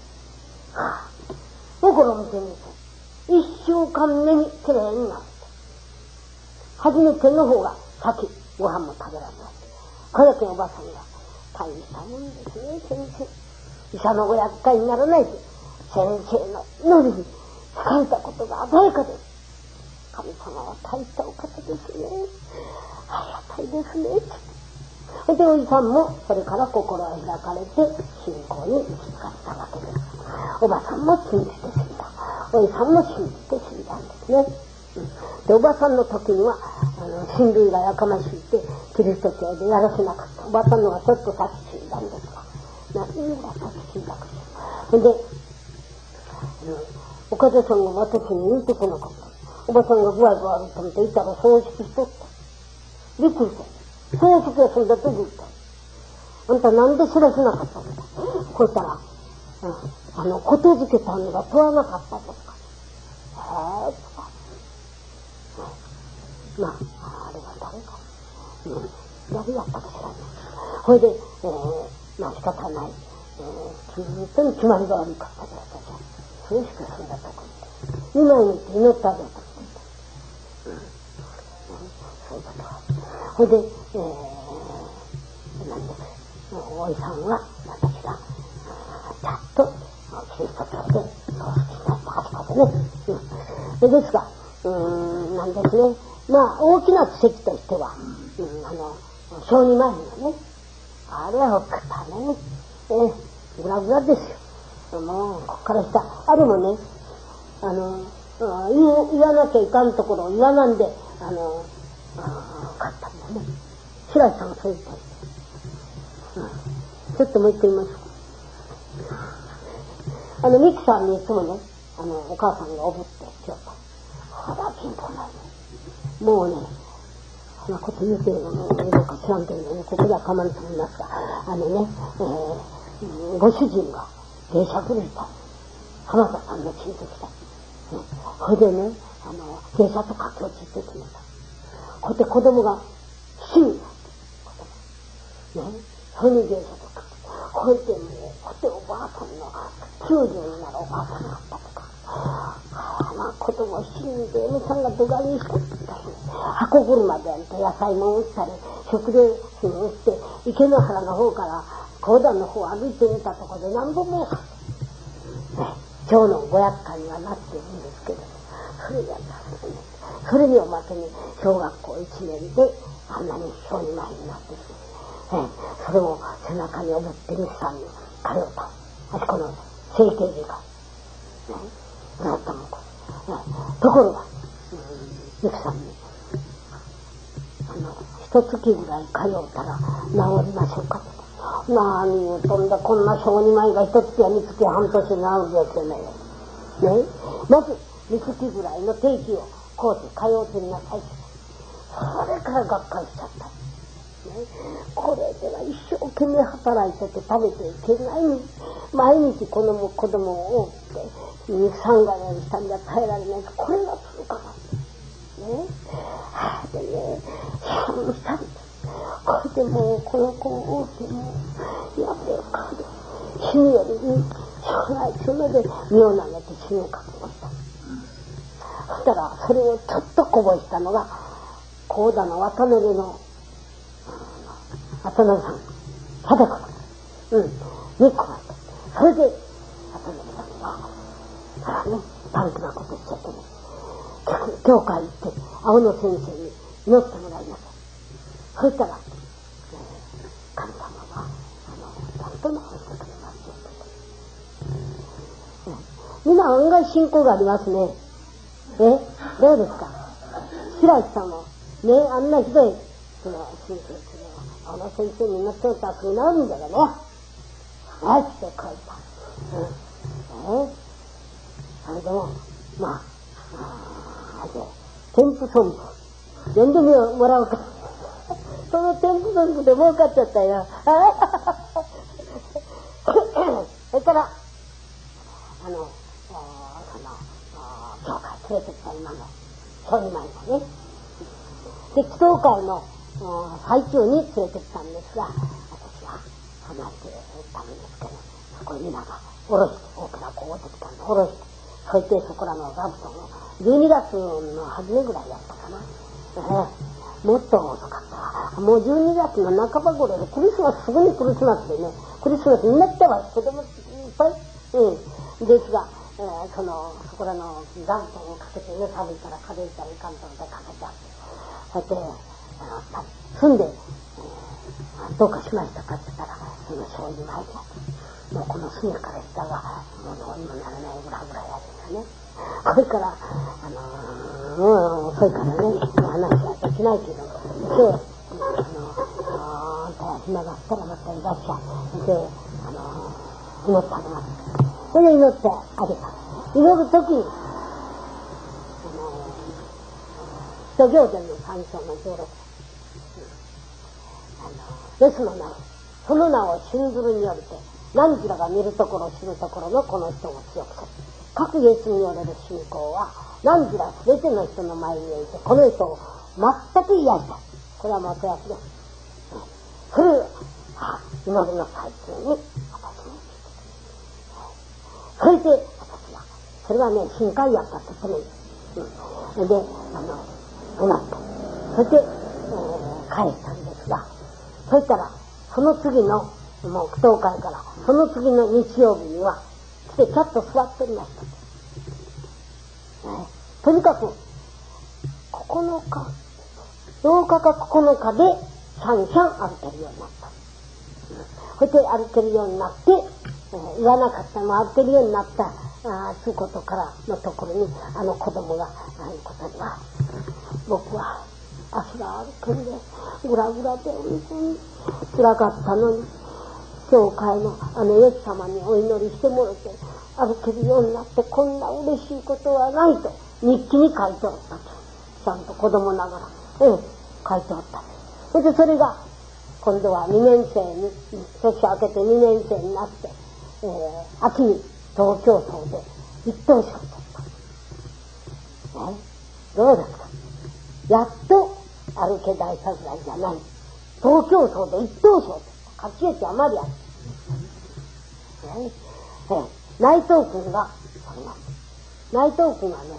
心を見てみて、1週間目にきれいになって、初めての方が先、ご飯も食べられない。これだけおばさんが、大したもんですね、先生。医者のご厄介にならないで、先生の祈りに疲れたことが鮮やかです。神様は大したお方ですね。ありがたいですね。で、おじさんもそれから心が開かれて信仰に行き着かれたわけです。おばさんも信じて死んだ。おじさんも信じて死んだんですね。で、おばさんの時には親類がやかましいってキリスト教でやらせなかった。おばさんのがちょっと先死んだんですが、何が先死んだかしら。で、岡田さんが私に言うてこなかった。おばさんが具合が悪いと見ていたら葬式しとった。びっくりした。葬式が済んだと言った。あんたなんで知らせなかったのか。こう言ったら、ことづけたのが問わなかったとか。へぇとか。まあ、あれは誰か。誰やったか知らない。ほいで、まあ仕方ない。本当に決まりが悪かったで私は。それしか済んだとこ2枚にって祈ったでと。そういうことは。ほいで、なんです。おいさんは私がね。ですが、なんですね。まあ、大きな奇跡としては、小児前のね、あれは大きかったね。ぐらぐらですよ。もう、こっから下。あれもね、言わなきゃいかんところを言わなんで、買ったんだね。白石さんがそう言ったんです。ちょっともう一回言います。ミキさんにいつもね、お母さんがおぶってきよった。肌貧乏ないの。もうね、そんなこと言うてるのもいいのか知らんけれどね、ここでは構わんと思いますが、ご主人が芸者ぶりた。浜田さんの親戚だ。それでね、芸者と駆け落ちしてきました。こうやって子供が死になって、ね、それに芸者とか、こうやってもう、こうやっておばあさんの90になるおばあさんだったとか、子供死んで、嫁さんが土下にしたって言ったし、箱車で野菜も売ったり、食料品を売って、池の原の方から高段の方を歩いてみたところで何本もかって、ね、今日のご厄介にはなっているんですけど、それがなってね、それにおまけに小学校1年であんなに小児前になってしまう。それを背中におぶってミキさんに通った。あそこの整形外科。ずっと向こう。ところが、ミキさんに、一月ぐらい通うたら治りましょうかと。何言うとんだ、こんな小児前が一月や二月や半年治るですよね。ね。まず、二月ぐらいの定期をこうて通うてみなさい。それからがっかりしちゃった。これでは一生懸命働いてて食べていけないに、毎日子供を追って肉産がやりしたんじゃ耐えられないか、これが続かないね。でね、したんです。これでもうこの子を追ってもやべえかで死ぬよりにしょうがないつので身を投げて死ぬかと思った。そしたらそれをちょっとこぼしたのが高田の渡辺の渡辺さん、貞子さん、にこました。それで、渡辺さんが、パンクなことしちゃってね、教会行って、青野先生に祈ってもらいなさい。そしたら、神様は、ちゃんと治してくれますよ。みんな案外信仰がありますね。どうですか？白石さんも、ね、あんなひどい、信仰あの先生に乗っておったらすぐなるんだよね。はいって書いた。それでも、まあ、添付ソング、全部もらうか。その添付ソングで儲かっちゃったよ。それから、教会連れてきた今の、小児前のね。で、祈祷会の、最中に連れてきたんですが、私は離れてたんですけど、そこに皆が下ろして、大きな子を持ってきたんで下ろして、そしてそこらの座布団を12月の初めぐらいやったかな。もっと遅かった。もう12月の半ば頃でクリスマス、すぐにクリスマスでね、クリスマスになったわ、子供いっぱい。ですが、そこらの座布団をかけてね、寒いから風邪ひいたらいかんと思ってかけてあって、そして、住んで、どうかしましたかって言ったら、その小児前でやって、もうこの隅から下が、もうどうにもならないぐらいやってたね。それから、それからね、話はできないけど、で、暇があったらまたいらっしゃい。で、祈ってあげます。それで祈ってあげた。祈るときに、使徒行伝の3章の16、イエスの名を、その名を信ずるによりて、何時らが見るところ知るところのこの人を強くする。各イエスによれる信仰は、何時らすべての人の前において、この人を全く癒した。これは元役です。それを、祈りの最中に、私に聞いてくれる。それで、私は、それはね、深海やったと言ってもいい。で、祈って、そして、帰ったんですが、そしたら、その次の、もう祈祷会から、その次の日曜日には、来てちょっと座っておりました。 とにかく、9日、8日か9日で、シャンシャン歩けるようになった。そして歩けるようになって、言わなかったのも歩けるようになった、そういうことからのところに、子供が、ことには、僕は足が歩けるで、ぐらぐらで、本当に辛かったのに、教会のイエス様にお祈りしてもらって、歩けるようになって、こんな嬉しいことはないと、日記に書いておったと。ちゃんと子供ながら、書いておった。それでそれが、今度は2年生に、年明けて2年生になって、秋に東京都で一等賞を取った。どうですか？やっと歩け大桜じゃない。東京都で一等賞を取った。勝ち得てあまりある。内藤君が取ります。内藤君はね、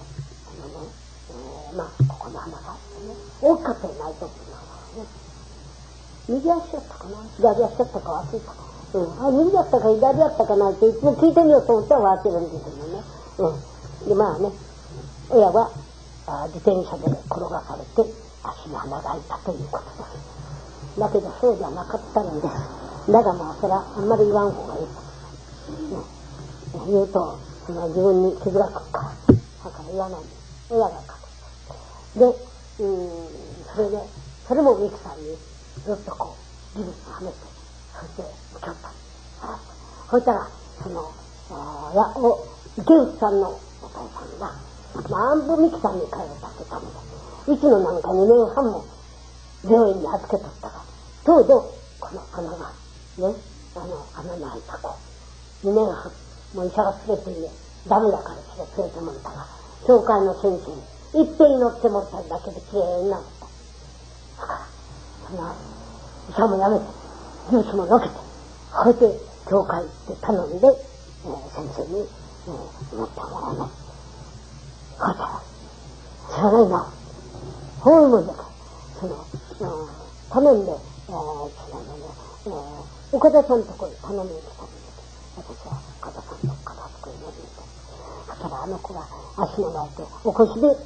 ここの穴があってね、大きかったよ、内藤君の穴がね。右足だったかな、左足だったか忘れた。右だったか左だったかなっていつも聞いてみようと思ったら忘れるんですけどね。で、まあね、親は自転車で転がされて足の穴が開いたということです。だけどそうじゃなかったんです。だがまあそれはあんまり言わん方がいいと。言うと、自分に傷がつくから、だから言わないんです。親が書く。で、それもミキさんにずっとこう、ギブスをはめて、そして受け負った。そしたら、池内さんのお父さんが、何度ミキさんに通ったってたので、いつのなんか2年半も病院に預けとったが、ちょうどこの穴が、ね、穴の開いた子、2年半、もう医者が連れてね、ダメだから連れてもらったが、教会の先生に一遍乗ってもらっただけできれいになった。だから、医者もやめて、ジュースものけて、こうやって教会って頼んで、先生に、乗ってもらうの。こうやったら、知らないな。こういうもんだから、頼んで、岡田さんのところに頼みに来たんです。私は岡田さんの片付けに乗りに行って。そしたら子が足の前でお腰で、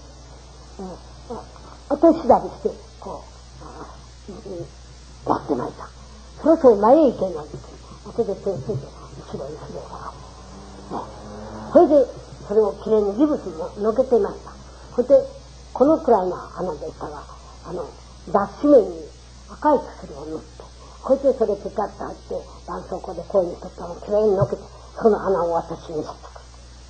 後しだりして、こう、やってまいた。そろそろ前へ行けないんですよ。後で手をついて、後ろに後ろが。それで、それをきれいにギブスにのけてまいた。それで、このくらいの穴でしたが、脱脂面に赤い薬を塗って、こうやってそれピカッと入って、絆創膏でこういうに取ったのをきれいにのけて、その穴を私に見せてくる。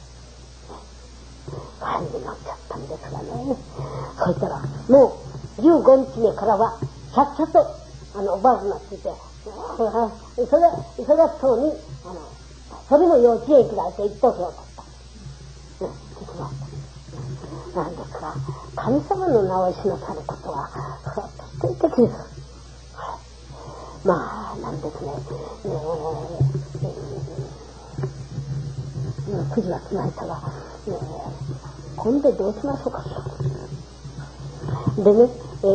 感じになっちゃったんですがね。そしたら、もう、15日目からは、ちゃっちゃと、おばあになっていて、忙しそうに、それも幼稚園行きだって一等賞だった。聞きました。なんですが、神様の名をしなさることは、決定的です。まあ、なんですね。9時は来ましたが、今度どうしましょうかしら。でね、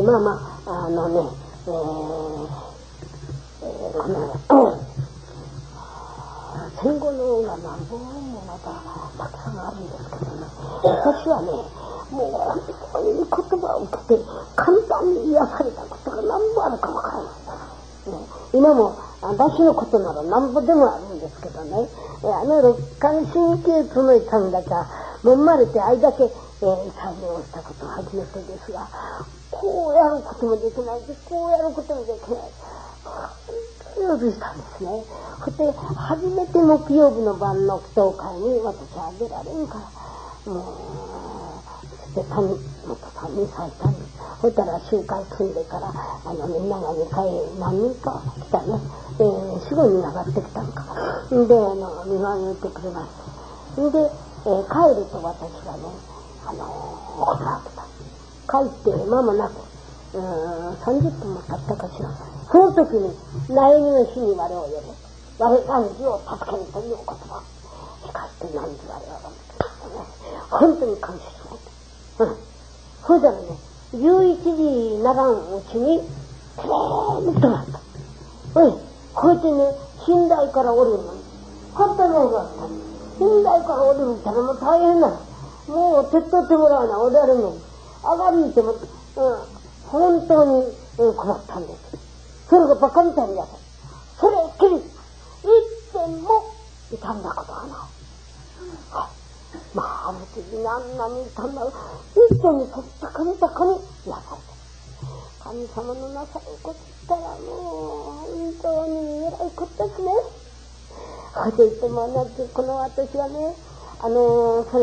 戦後のが何本もまたたくさんあるんですけどね、私はね、もう本当に言葉を受けて簡単に癒されたことが何もあるかわからない。今も私のことなら何ぼでもあるんですけどね、肋間神経痛の痛みだけはもんまれてあれだけ、痛みをしたことは初めてですが、こうやることもできないし、こうやることもできない。本当にしたんですね。そして初めて木曜日の晩の祈祷会に私は出られるから、もうそして元さんに再三に、そしたら集会組んでからみんなが2回何人か来たね、4、5人上がってきたのかで見舞いてくれました。で、帰ると私がね断ってた。帰って間もなく30分も経ったかしら、その時に悩みの日に我を呼べ、我何時を助けるという言葉、しかして何時我を呼べね、本当に感謝しました。それからね、11時にならんうちにきれいに止まった。こうやってね、寝台から降りるのに、勝手なのがあった。寝台から降りるったらもう大変なの。 もう手っ取ってもらうな、おられるの。上がりにても、本当に、困ったんです。それがバカみたいにやった。それっきり、一点も傷んだことがない。はい。まあ、あの時にあんなに傷んだ、一点にとったかみたかにやされた。神様のなさることったらもう、本当に偉いことですね。こう言っても同じ、この私はね、それ、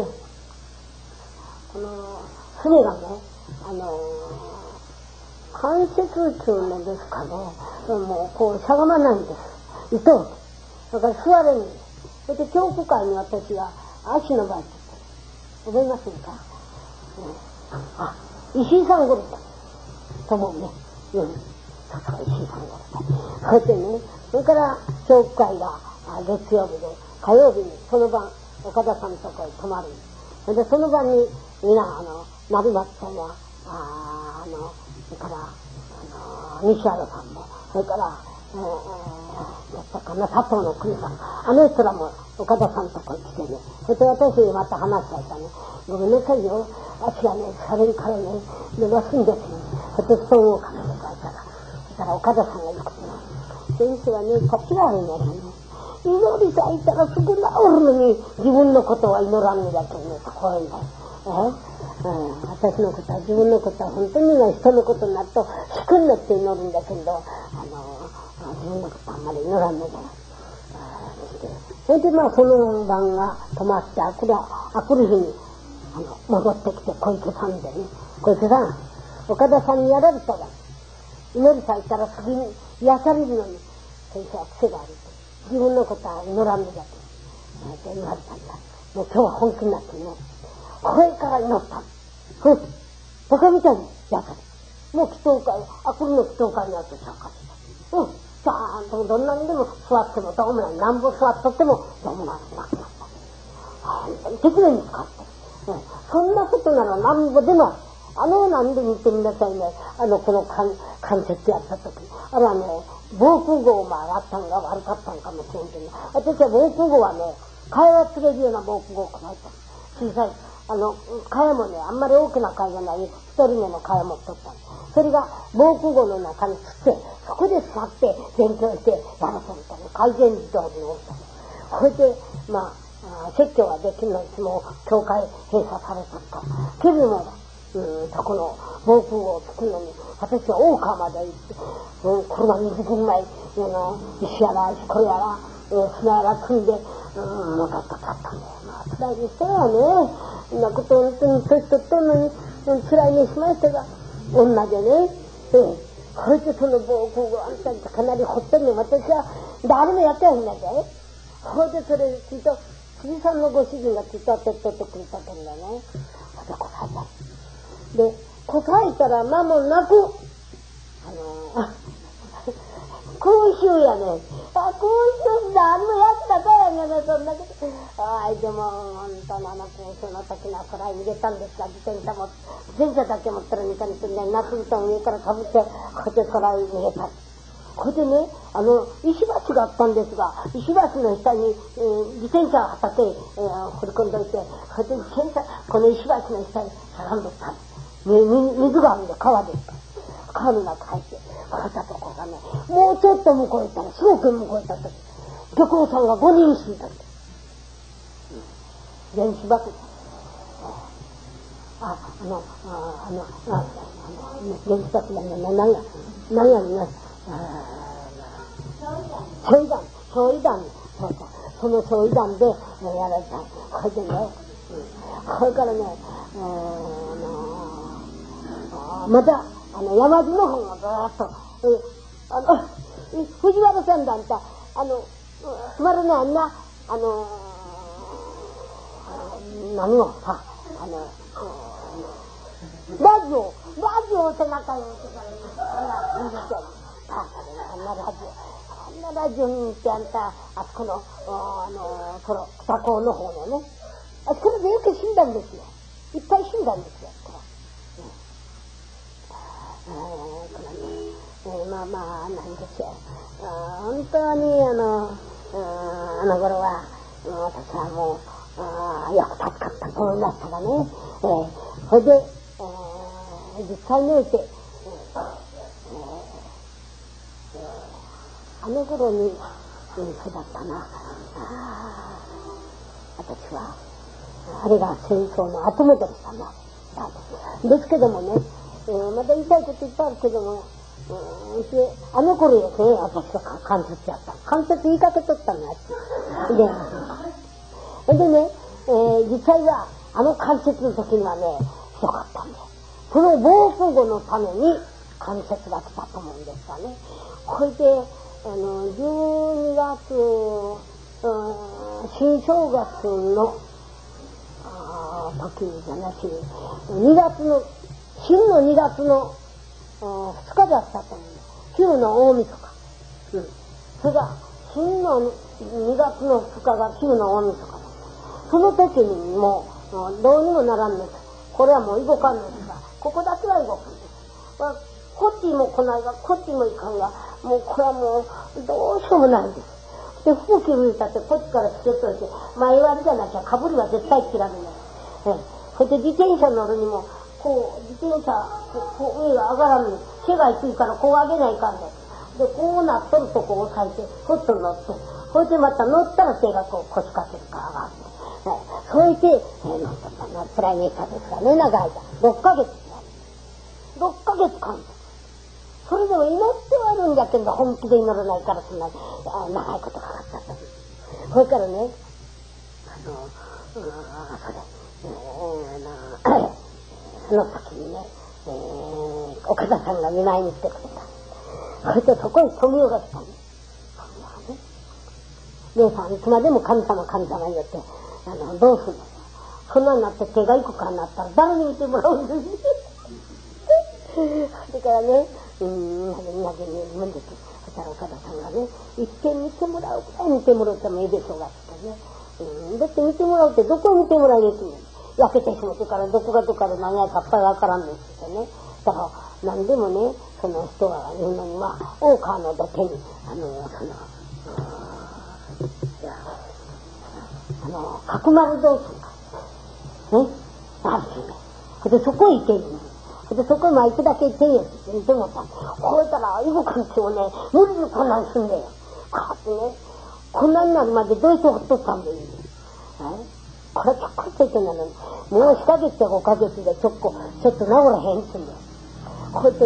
船がね、関節痛のですかね、もうこうしゃがまないんです。糸を。だから座れるんです。それで教区会に私は足の場合って覚えませんか、石井さんごろだと思うね。さすが石井さんごろだ。こうやってね、それから教区会が月曜日で火曜日にその晩岡田さんのところに泊まるんです。それでその晩に皆成松さんやそれから西原さんも、それからやったかな、佐藤の国さん、あの人らも岡田さんのとこに来てね、それで私にまた話しちゃったね、ごめんなさいよ、足がねされるからね、で休んでてね、それで布団をかけてくれたら、そしたら岡田さんが言うことね、先生はね立ちが悪いんだけどね、祈りさえいたらすぐ治るのに自分のことは祈らんのだけどね、こういうんだよ。私のことは、自分のことは本当に人のことになると引くんだって祈るんだけど、自分のことはあんまり祈らんのだよ。それでまあその晩が泊まって、あくる日に戻ってきて小池さんでね、小池さん、岡田さんにやられたら祈りさえいたらすぐに癒されるのに先生は癖がある。自分のことは祈らんのだと言われたんだ。もう今日は本気になってね、これから祈った。バカみたいにやされ。もう祈祷会、あくるの祈祷会になって参加した。ちゃんとどんなにでも座ってもどうもない。なんぼ座っとってもどうもなくなった。本当に適度に使って。そんなことならなんぼでもなんで見てみなさいね。この関節やった時。あれはね、防空壕も上がったんが悪かったんかもしれんけど、私は防空壕はね、替え忘れるような防空壕を構えた。小さい。替えもね、あんまり大きな替えじゃない、一人目の替え持っとった。それが防空壕の中につって、そこで座って勉強してやらせるとね、改善自動に置いた。これで、まあ、説教はできるのにもう教会閉鎖されたと。けれども、そこの防空壕を作るのに、私は大川まで行って、車水切り前、石やら、これやら、砂やら組んで、戻ったかったんだよ。まあ、辛いにしてはね、そんなこと本当に年取ったのに、辛いにしましたが、女でね、これでその防空壕あんたにかなりほってるの、私は誰もやってはいないんだよ。これでそれ、きっと、辻さんのご主人がきっと手っ取ってくれたけんだね。それでこさえた。で、こさえたら間もなく、空襲やね。空襲何のやつだかやねん、そんなこと。でも、本当の空襲の時の空に逃げたんですが、自転車だけ持ってるみたいにしてね、夏布団上からかぶって、こうやって空に逃げた。これでね、石橋があったんですが、石橋の下に、自転車畑へ、掘り込んどいて、これでこの石橋の下にしゃがんでった。水があるんで、川ですから。川の中入って、こういったとこがね、もうちょっと向こう行ったら、すごく向こう行ったとき、漁港さんが5人死んだって。原子爆弾。原子爆弾の何やね、焼夷弾、その焼夷弾でやられた。これでね、これからね、また、山津の方がずーっと、藤原さんだんた、つまるね、あんな、何をさ、ラジオを背中に置いてからね、あんなラジオに行ってあんた、あそこの、北高の方のね、あそこでよく死んだんですよ。いっぱい死んだんですよ。まあ、なんでしょう。本当に、あの頃は、私はもよく助かったと思いましたがね。それで、実際において、あの頃に、そうだったな。私は、あれが戦争の後戻りしたな。ですけどもね、まだ言いたいこといっぱいあるけども、あの頃ですね、私は関節やった。関節言いかけとったのやつ。でね、実際は、あの関節の時にはね、ひどかったんです。その防護後のために関節が来たと思うんですがね。これで、12月、新正月の、時にじゃなしに、2月の、真の2月の、2日だったと思う。旧の大晦日。それが、真の2月の2日が旧の大晦日だ。その時にもう、どうにもならんのです。これはもう動かんのですが、ここだけは動くんです。こっちも来ないが、こっちも行かんが、もうこれはもう、どうしようもないんです。で、服着るたって、こっちからつけといて、前割りじゃなきゃ、かぶりは絶対着られない。それで自転車乗るにも、こう、自転車、こう、上が上がらんの。背が低いから、こう上げないかんです。で、こうなっとるとこを押さえて、ふっと乗って、それでまた乗ったら手がこう腰掛けるから上がって。そうやって、乗っとったのは辛い熱波ですがね、長い間。6ヶ月。6ヶ月間。それでも祈ってはあるんだけど、本気で祈らないから、そんな、長いことかかったと。それからね、その時にね、岡田さんが見舞いに来てくれた。それとそこに富代が来たね。姉さん、いつまでも神様神様言って、どうするの？そんなになって手がいくかになったら誰に見てもらうんです。それからね、みんなで見るんです。そしたら岡田さんがね、一見見てもらうくらい見てもらってもいいでしょうがってね。だって見てもらうってどこを見てもらえるんですよ。焼けてしまってからどこがどこから何やかっぱりわからんのですよね。だから何でもね、その人が言うのには、大川の土手に、角丸道士が、ね、あるしね。で、そこへ行けるの。で、そこへ行くだけ行ってんよって言ってもった。こうやったら、イボカンチをね、無理にこんなんすんだよ。こうやってね、こんなんなるまでどうやってほっとったんだよ。これちょっといけないのに、もう4ヶ月や5ヶ月でちょっと治らへんって言うんだよ。こうやって、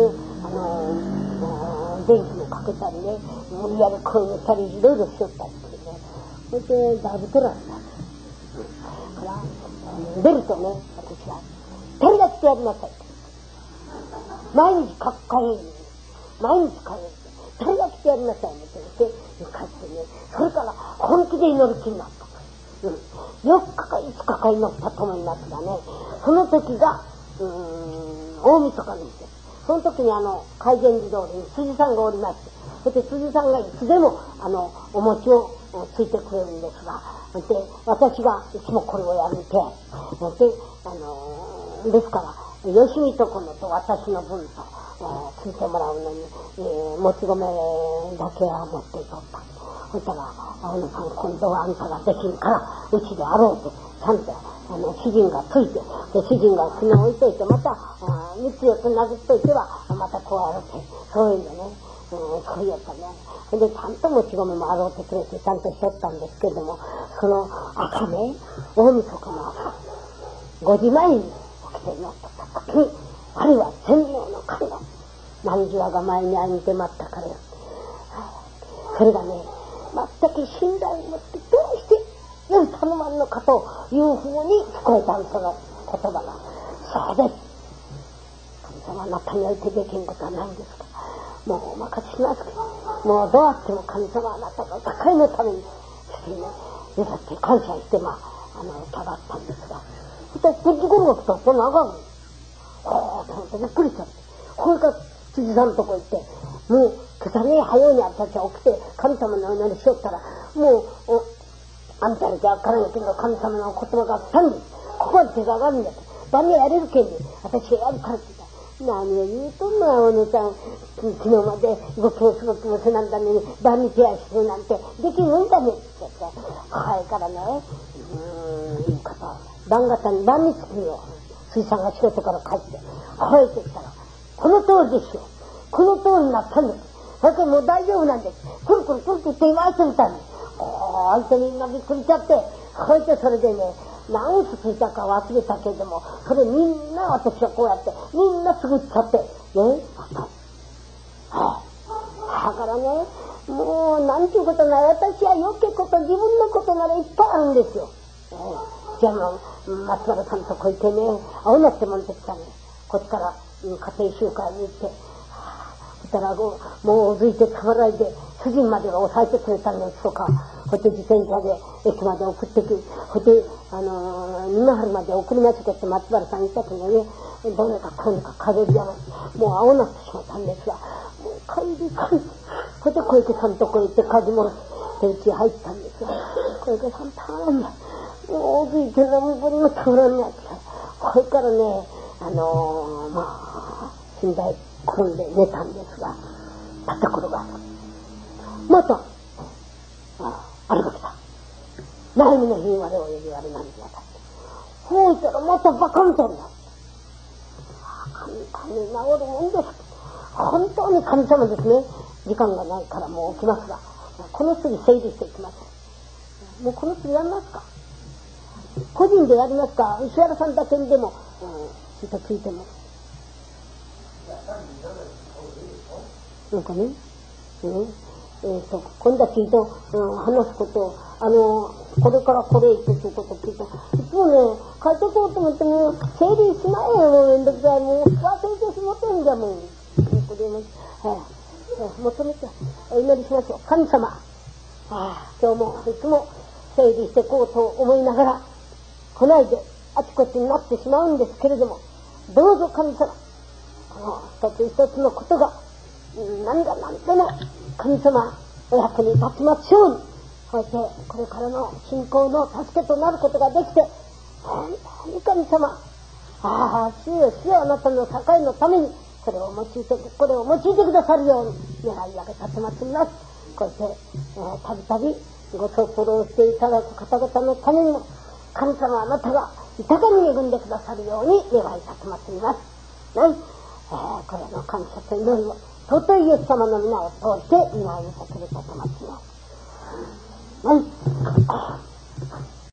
電気もかけたりね、無理やり声をしたり、いろいろしよったってね。それで、だいぶ取られた。から、出るとね、私は、手が来てやりなさい。毎日各回毎日帰る。手が来てやりなさいねって言って、帰ってね、それから本気で祈る気になった。4日か5日か祈ったと思いますがね、その時が、大晦日の日です。その時に海源寺通りに辻さんがおりまして、そして辻さんがいつでもお餅をついてくれるんですが、で、私がいつもこれをやる手合で、ですから、吉見とこのと私の分と、ついてもらうのに、もち米だけは持っていこうと。そしたら、青野さん、今度はあんたができんから、うちであろうと、ちゃんと、主人がついて、で、主人が昨日置いといて、また、三つ四つ殴っといては、またこうあるって、そういうんでね、そう言ったね。で、ちゃんともち米も洗うてくれて、ちゃんとしとったんですけども、その朝ね、大晦日の朝、5時前に起きて祈った時に、あるいは天皇の神の、何十話が前に会いに出まったからよ。それがね、全く信頼を持ってどうしてよい頼まんのかというふうに聞こえたん、その言葉が。そうです。神様あなたにおいてできんことはないんですから、もうお任せしますけど、もうどうあっても神様あなたの高いのためにしてね、だって感謝して伺ったんですが、そしてこっちころが来たらこのあかんの。ほーと思ってびっくりしちゃって。これから辻さんのとこ行って、もう今朝ね、早うに私は起きて神様のお祈りしよったら、もう、あんたらじゃわからんけど神様の言葉があったんです。ここは手が上がるんだと。晩にやれるけんに、私がやるからって言ったら、何を言うとんの、お姉ちゃん。昨日まで動きもすごくもせなんだのに、晩に手足するなんてできるんだねって言って、早いからね、 いい方、晩方に晩に作るよ。水産が仕事から帰って、吠えてきたら、この通りですよ。この通りになったんです。だからもう大丈夫なんです。くるくるくるくるって回してみたんです。相手みんなびっくりしちゃって、こうやってそれでね、何つついたか忘れたけれども、それみんな私はこうやって、みんなつぐっちゃって、ね、だからね、もうなんていうことない、私は余計こと自分のことならいっぱいあるんですよ。じゃあ松原さんとこ行ってね、青菜ってもんできたね。こっちから家庭集会に行って、そしたらもううずいてたまらいで、主人までは抑えてくれたんですとか、ほって自転車で駅まで送ってき、ほって沼原まで送りましょうって松原さん言ったけどね、どうにかこうにか帰れるやろ。もう青なってしまったんですが、もう帰り。それで小池さんとこ行って帰り戻してうち入ったんですが、小池さんたまらんね。もううずいて何分もたまらんねって。これからね、寝台転んで寝たんですが、たった頃が、また、あれが来た。悩みの日に我を呼びあれなんてやった。ほういたらまたバカみたいになって。簡単に治るもんです。本当に神様ですね。時間がないからもう起きますが、この次整理していきます。もうこの次やりますか。個人でやりますか。石原さんだけにでも、人ついても。なんかね、今度は聞いと、話すことを、これからこれ行くということを聞いて、いつもね、帰ってこうと思っても、整理しないよ、もうめんどくさい。もう忘れてしまってんじゃもん。これも、求めて、お祈りしましょう。神様。今日もいつも整理してこうと思いながら、来ないであちこちになってしまうんですけれども、どうぞ神様、この一つ一つのことが、何が何でも神様お役に立ちますように、こうやってこれからの信仰の助けとなることができて、本当に神様、主よ主よ、あなたの境のためにこれを用いてくださるように願い上げさせますります。こうやってたびたびご卒業していただく方々のためにも、神様あなたが豊かに恵んでくださるように願いさせますります。ね、これの感謝と祈りを尊いイエス様の皆を通して願いさせることますよ。ね。